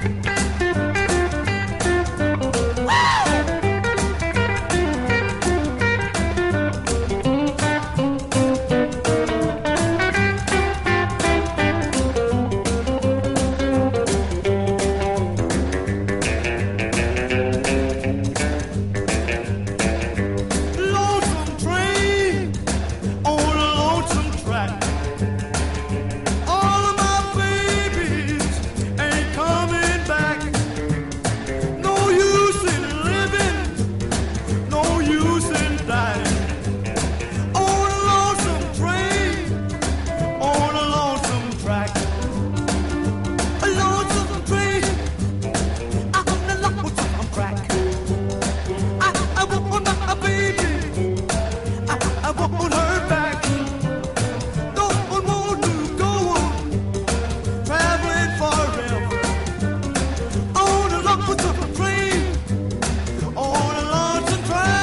[SPEAKER 4] Lonesome train on a lonesome track. All of my babies ain't coming back. No use in living, no use in dying. On a lonesome train, on a lonesome track. A lonesome train, on a lonesome track. I want my baby, I want her back. Don't want to go on traveling forever. On a lonesome train, on a lonesome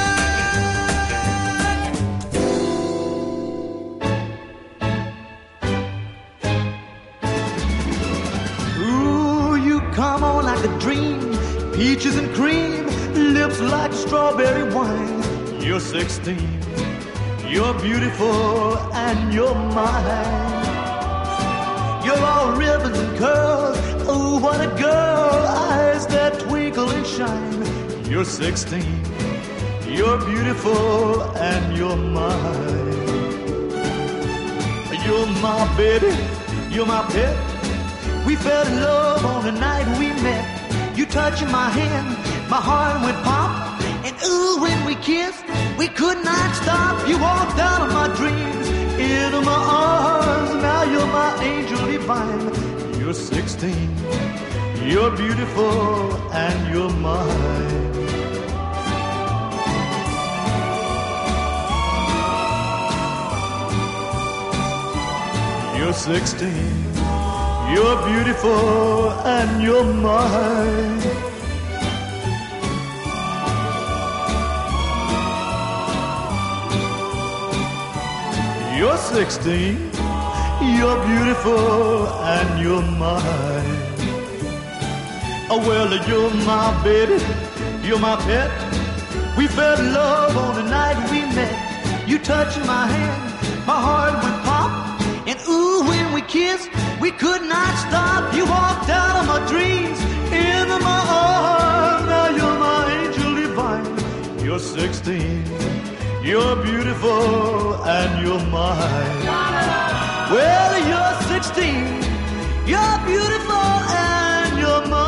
[SPEAKER 4] track. Ooh, you come on like a dream, peaches and cream, lips like strawberry wine. You're 16, you're beautiful and you're mine. You're all ribbons and curls, oh what a girl, eyes that twinkle and shine. You're 16, you're beautiful and you're mine. You're my baby, you're my pet. We fell in love on the night we met. You touching my hand, my heart went pop. And ooh, when we kissed, we could not stop. You walked out of my dreams, into my arms. Now you're my angel divine. You're 16, you're beautiful and you're mine. You're 16, you're beautiful and you're mine.
[SPEAKER 20] You're 16, you're beautiful, and you're mine. Oh, well, you're my baby, you're my pet. We fell in love on the night we met. You touched my hand, my heart went pop. And ooh, when we kissed, we could not stop. You walked out of my dreams, into my arms. Now you're my angel divine. You're 16, you're beautiful, and you're mine. Well, you're 16, you're beautiful, and you're mine.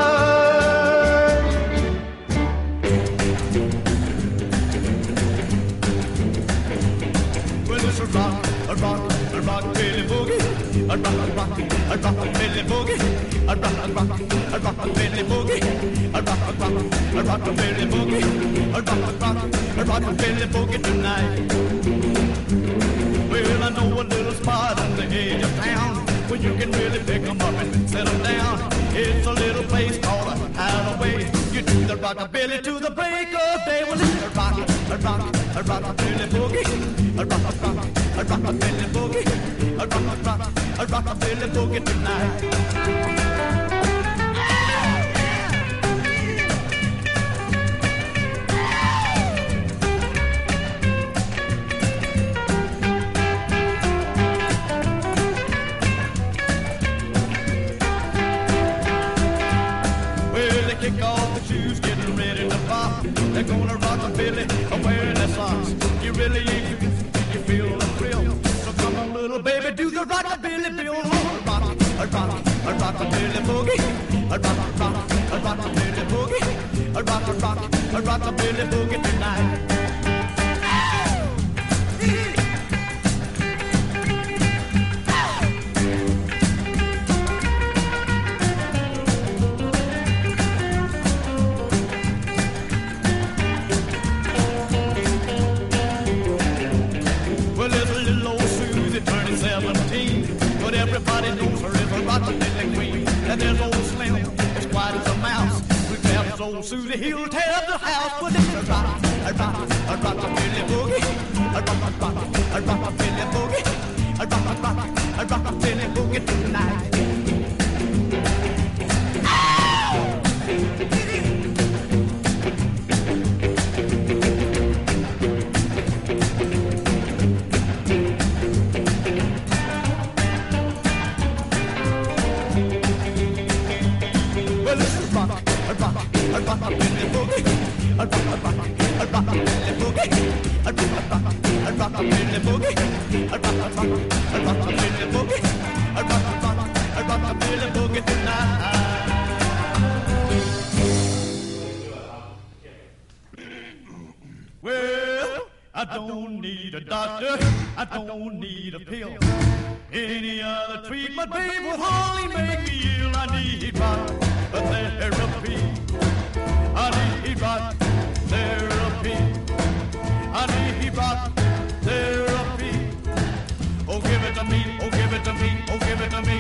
[SPEAKER 20] Well, it's a rock, Billy Boogie. A rock, Billy Boogie. A rock, Billy Boogie. A rock, Billy Boogie. A rock, Billy Boogie tonight. Well, I know a little spot on the edge of town where you can really pick 'em up and set 'em down. It's a little place called a Hideaway. You do the rockabilly to the break of day. Well, it's a rock, Billy Boogie. A rock, Billy Boogie. A rock, Billy Boogie tonight. Kick off the shoes, getting ready to pop. They're gonna rock a Billy, wearing their socks. You really ain't you feel the thrill. So come on, little baby, do the rockabilly bill. A rockabilly boogie. A rockabilly boogie. A rockabilly boogie tonight. Everybody knows her as a rockabilly queen. And there's old Slim, as quiet as a mouse. We grab his old Susie, he'll tear up the house. But it's a rockabilly boogie. A rockabilly boogie. A rockabilly boogie tonight. Well, I don't need a doctor, I don't need a pill. Any other treatment, babe, would hardly make me ill. I need rock therapy. I need rock therapy. I need rock therapy. Oh, give it to me, oh, give it to me, oh, give it to me.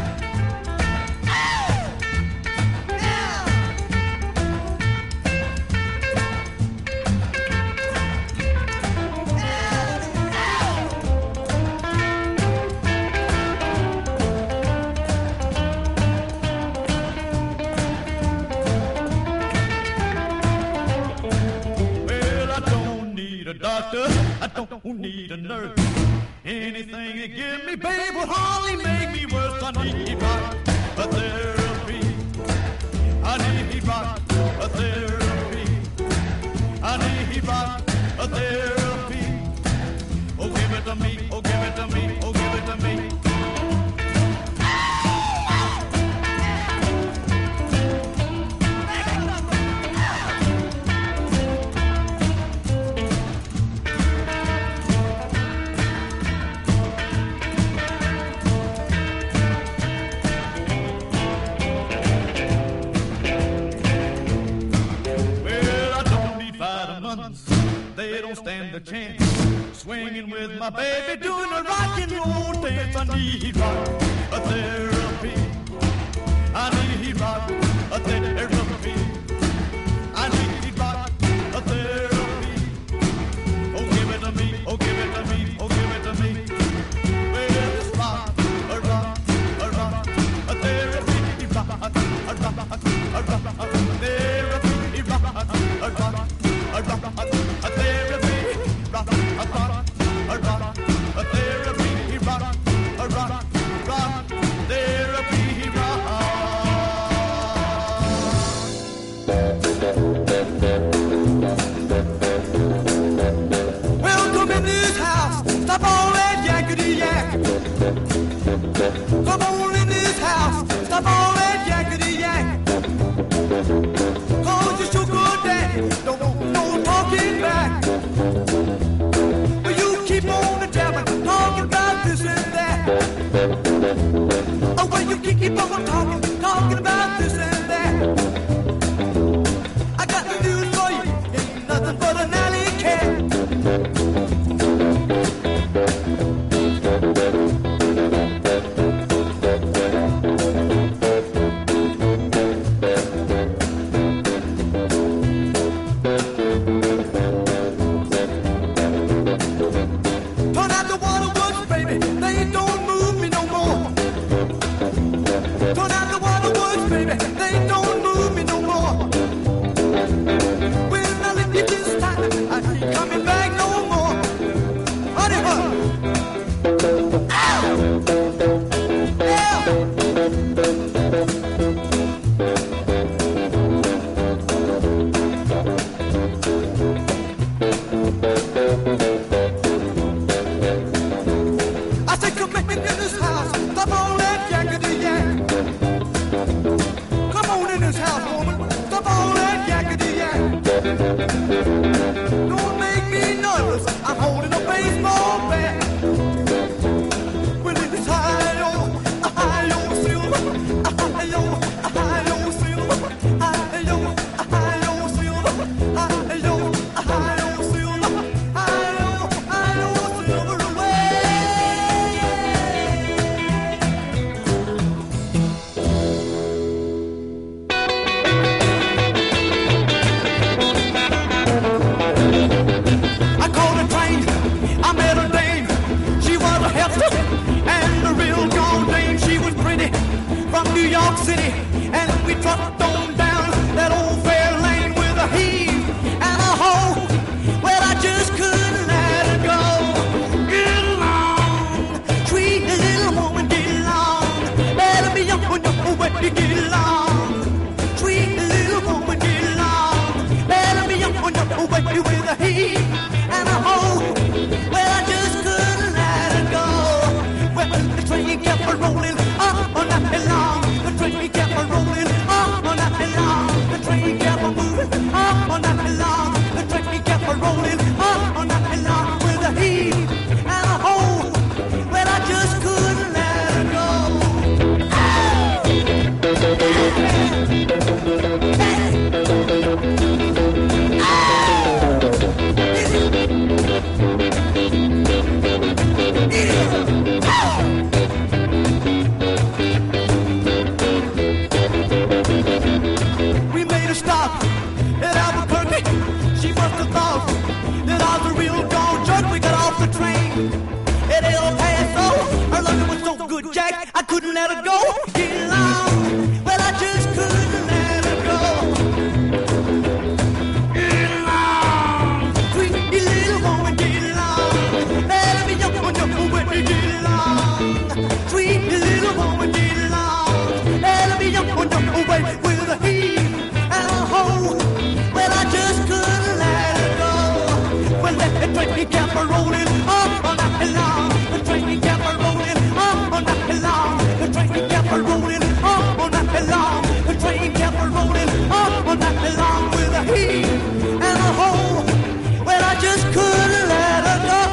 [SPEAKER 20] Doctor, I don't need a nurse. Anything you give me, babe, will hardly make me worse. I need rock therapy. I need rock therapy. I need rock therapy. Oh, give it to me. Oh, give it to me. Oh, give it to me. They don't stand a chance. Swinging with my baby, doing a rock and roll dance. I need rock therapy. I need rock therapy. I need rock therapy. Oh, give it to me. Oh, give it to me. Oh, give it to me.
[SPEAKER 14] Come on in this house, stop all that yakety yak. Cause you shook good daddy, don't want no talking back. But you keep on jabbing, talking about this and that. Oh, well, you keep on talking about this and that. I got the news for you, ain't nothing but an alley cat. Turn out the waterworks, baby, they don't move me no more. Turn out the waterworks, baby, they don't move me no more. When I leave you this time, I ain't coming back no more. Honey, honey. Ow! I said, come in this house, stop all that yakety yak. Come on in this house, woman, stop all that yakety yak. Don't make me nervous, I'm holding a baseball bat. Well, it's high-yo, silver, high-yo, silver, high-yo, silver, high-yo, silver, high-yo, silver away. I called a train, I met a dame. She was a hefty and a real gone dame. She was pretty from New York City, and we trucked on down that old fair lane with a heave and a hoe. Well, I just couldn't let her go. Get along, sweet little woman, get along. Better be young when you're wet to get along. Sweet little woman, get along. Better be young when you're wet with a heave and a hoe. Well, I just couldn't let her go. Well, the train kept a rolling all night long. The train kept a rolling all night long. The train kept a moving all night long. The train kept a rolling all night long with a heave and a hoe. Well, I just couldn't let her go. We made a stop at Albuquerque. She must have thought that I was a real gone jerk. We got off the train at El Paso. Her loving was so good, Jack, I couldn't let her go. Get along, well, I just couldn't let her go. Get along, sweet little woman, get along. Better be young when you're wet, get along. Sweet little woman, get along. Better be young when you're wet with a heave and a hoe. Well, I just couldn't let her go. Well, that train kept a rolling all night long. The train kept a rolling all night long. The train kept a rolling all night long. The train kept a rolling all night long with a heave and a hoe. Well, I just couldn't let her go.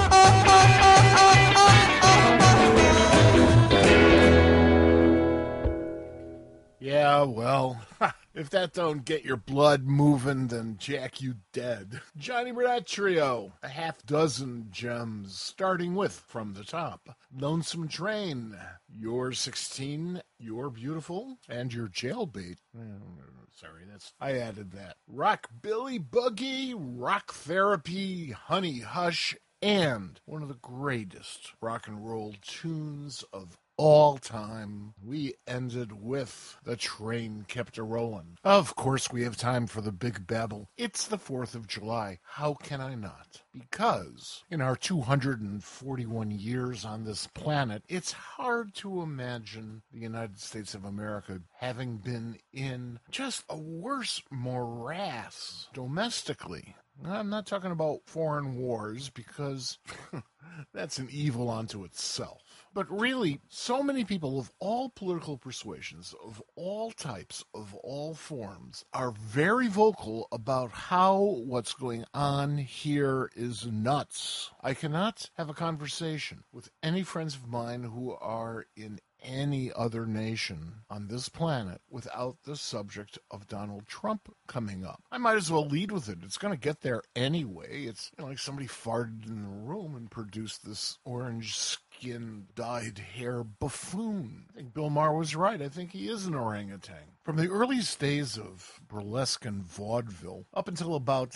[SPEAKER 1] Yeah, well, if that don't get your blood moving, then Jack, you dead. Johnny Burnett Trio, a half dozen gems, starting with From the Top. Lonesome Train, You're 16, You're Beautiful, and Your Jailbait. Sorry, I added that. Rock Billy Boogie, Rock Therapy, Honey Hush, and one of the greatest rock and roll tunes of all time. We ended with The Train Kept A-Rollin'. Of course, we have time for the big babble. It's the 4th of July. How can I not? Because in our 241 years on this planet, it's hard to imagine the United States of America having been in just a worse morass domestically. I'm not talking about foreign wars, because that's an evil unto itself. But really, so many people of all political persuasions, of all types, of all forms, are very vocal about how what's going on here is nuts. I cannot have a conversation with any friends of mine who are in any other nation on this planet without the subject of Donald Trump coming up. I might as well lead with it. It's going to get there anyway. It's like somebody farted in the room and produced this orange skin, dyed hair buffoon. I think Bill Maher was right. I think he is an orangutan. From the earliest days of burlesque and vaudeville up until about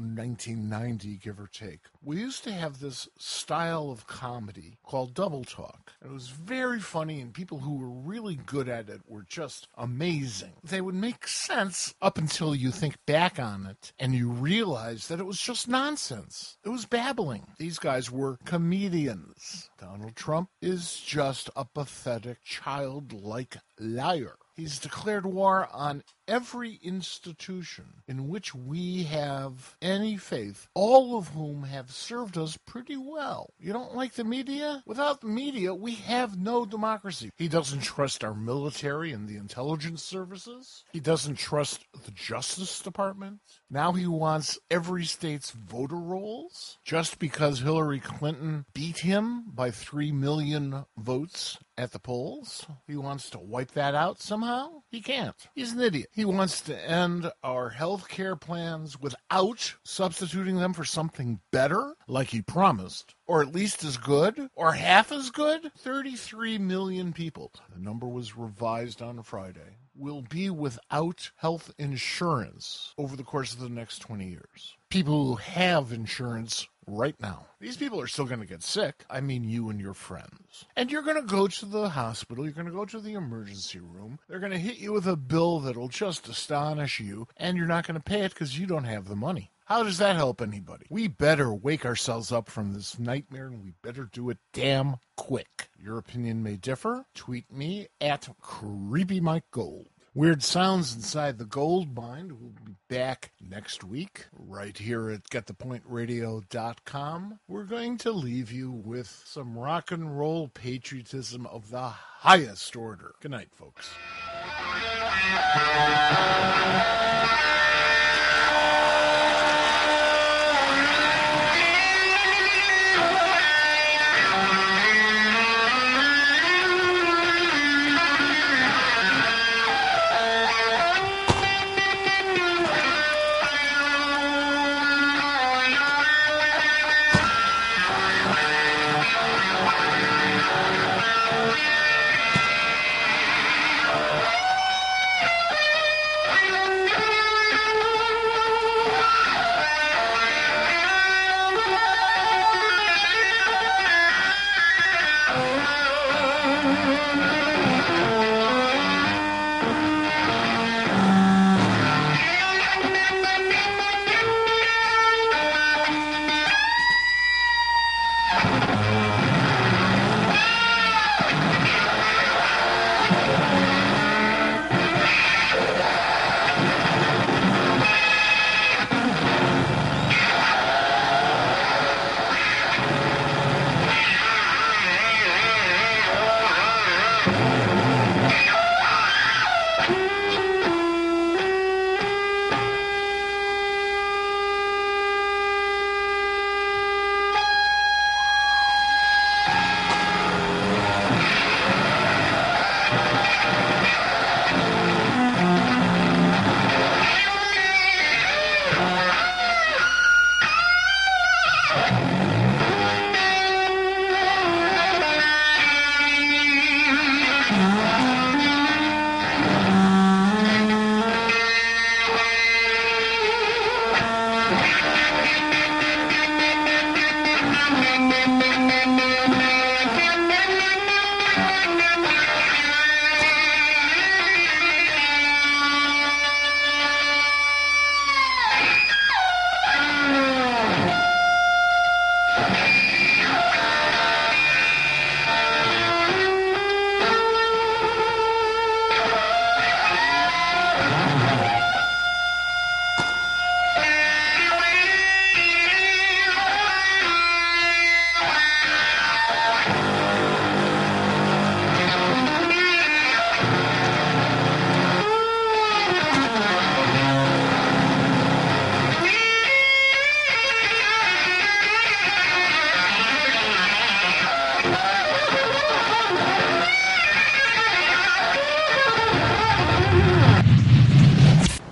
[SPEAKER 1] 1990, give or take, we used to have this style of comedy called double talk. It was very funny, and people who were really good at it were just amazing. They would make sense up until you think back on it and you realize that it was just nonsense. It was babbling. These guys were comedians. Donald Trump is just a pathetic, childlike liar. He's declared war on every institution in which we have any faith, all of whom have served us pretty well. You don't like the media? Without the media, we have no democracy. He doesn't trust our military and the intelligence services. He doesn't trust the Justice Department. Now he wants every state's voter rolls just because Hillary Clinton beat him by 3 million votes at the polls. He wants to wipe that out somehow. He can't. He's an idiot. He wants to end our health care plans without substituting them for something better, like he promised, or at least as good, or half as good. 33 million people, the number was revised on Friday, will be without health insurance over the course of the next 20 years. People who have insurance right now. These people are still going to get sick. I mean, you and your friends. And you're going to go to the hospital. You're going to go to the emergency room. They're going to hit you with a bill that'll just astonish you, and you're not going to pay it because you don't have the money. How does that help anybody? We better wake ourselves up from this nightmare, and we better do it damn quick. Your opinion may differ. Tweet me at CreepyMikeGold. Weird Sounds Inside the Gold Mine will be back next week, right here at GetThePointRadio.com. We're going to leave you with some rock and roll patriotism of the highest order. Good night, folks.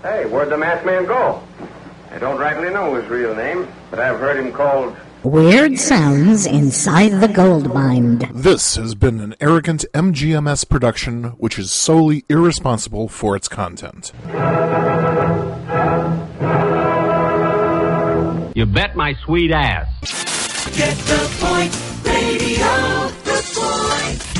[SPEAKER 16] Hey, where'd the masked man go? I don't rightly know his real name, but I've heard him called...
[SPEAKER 3] Weird Sounds Inside the Gold Mine.
[SPEAKER 1] This has been an arrogant MGMS production which is solely irresponsible for its content.
[SPEAKER 21] You bet my sweet ass.
[SPEAKER 15] Get the point, radio, the point.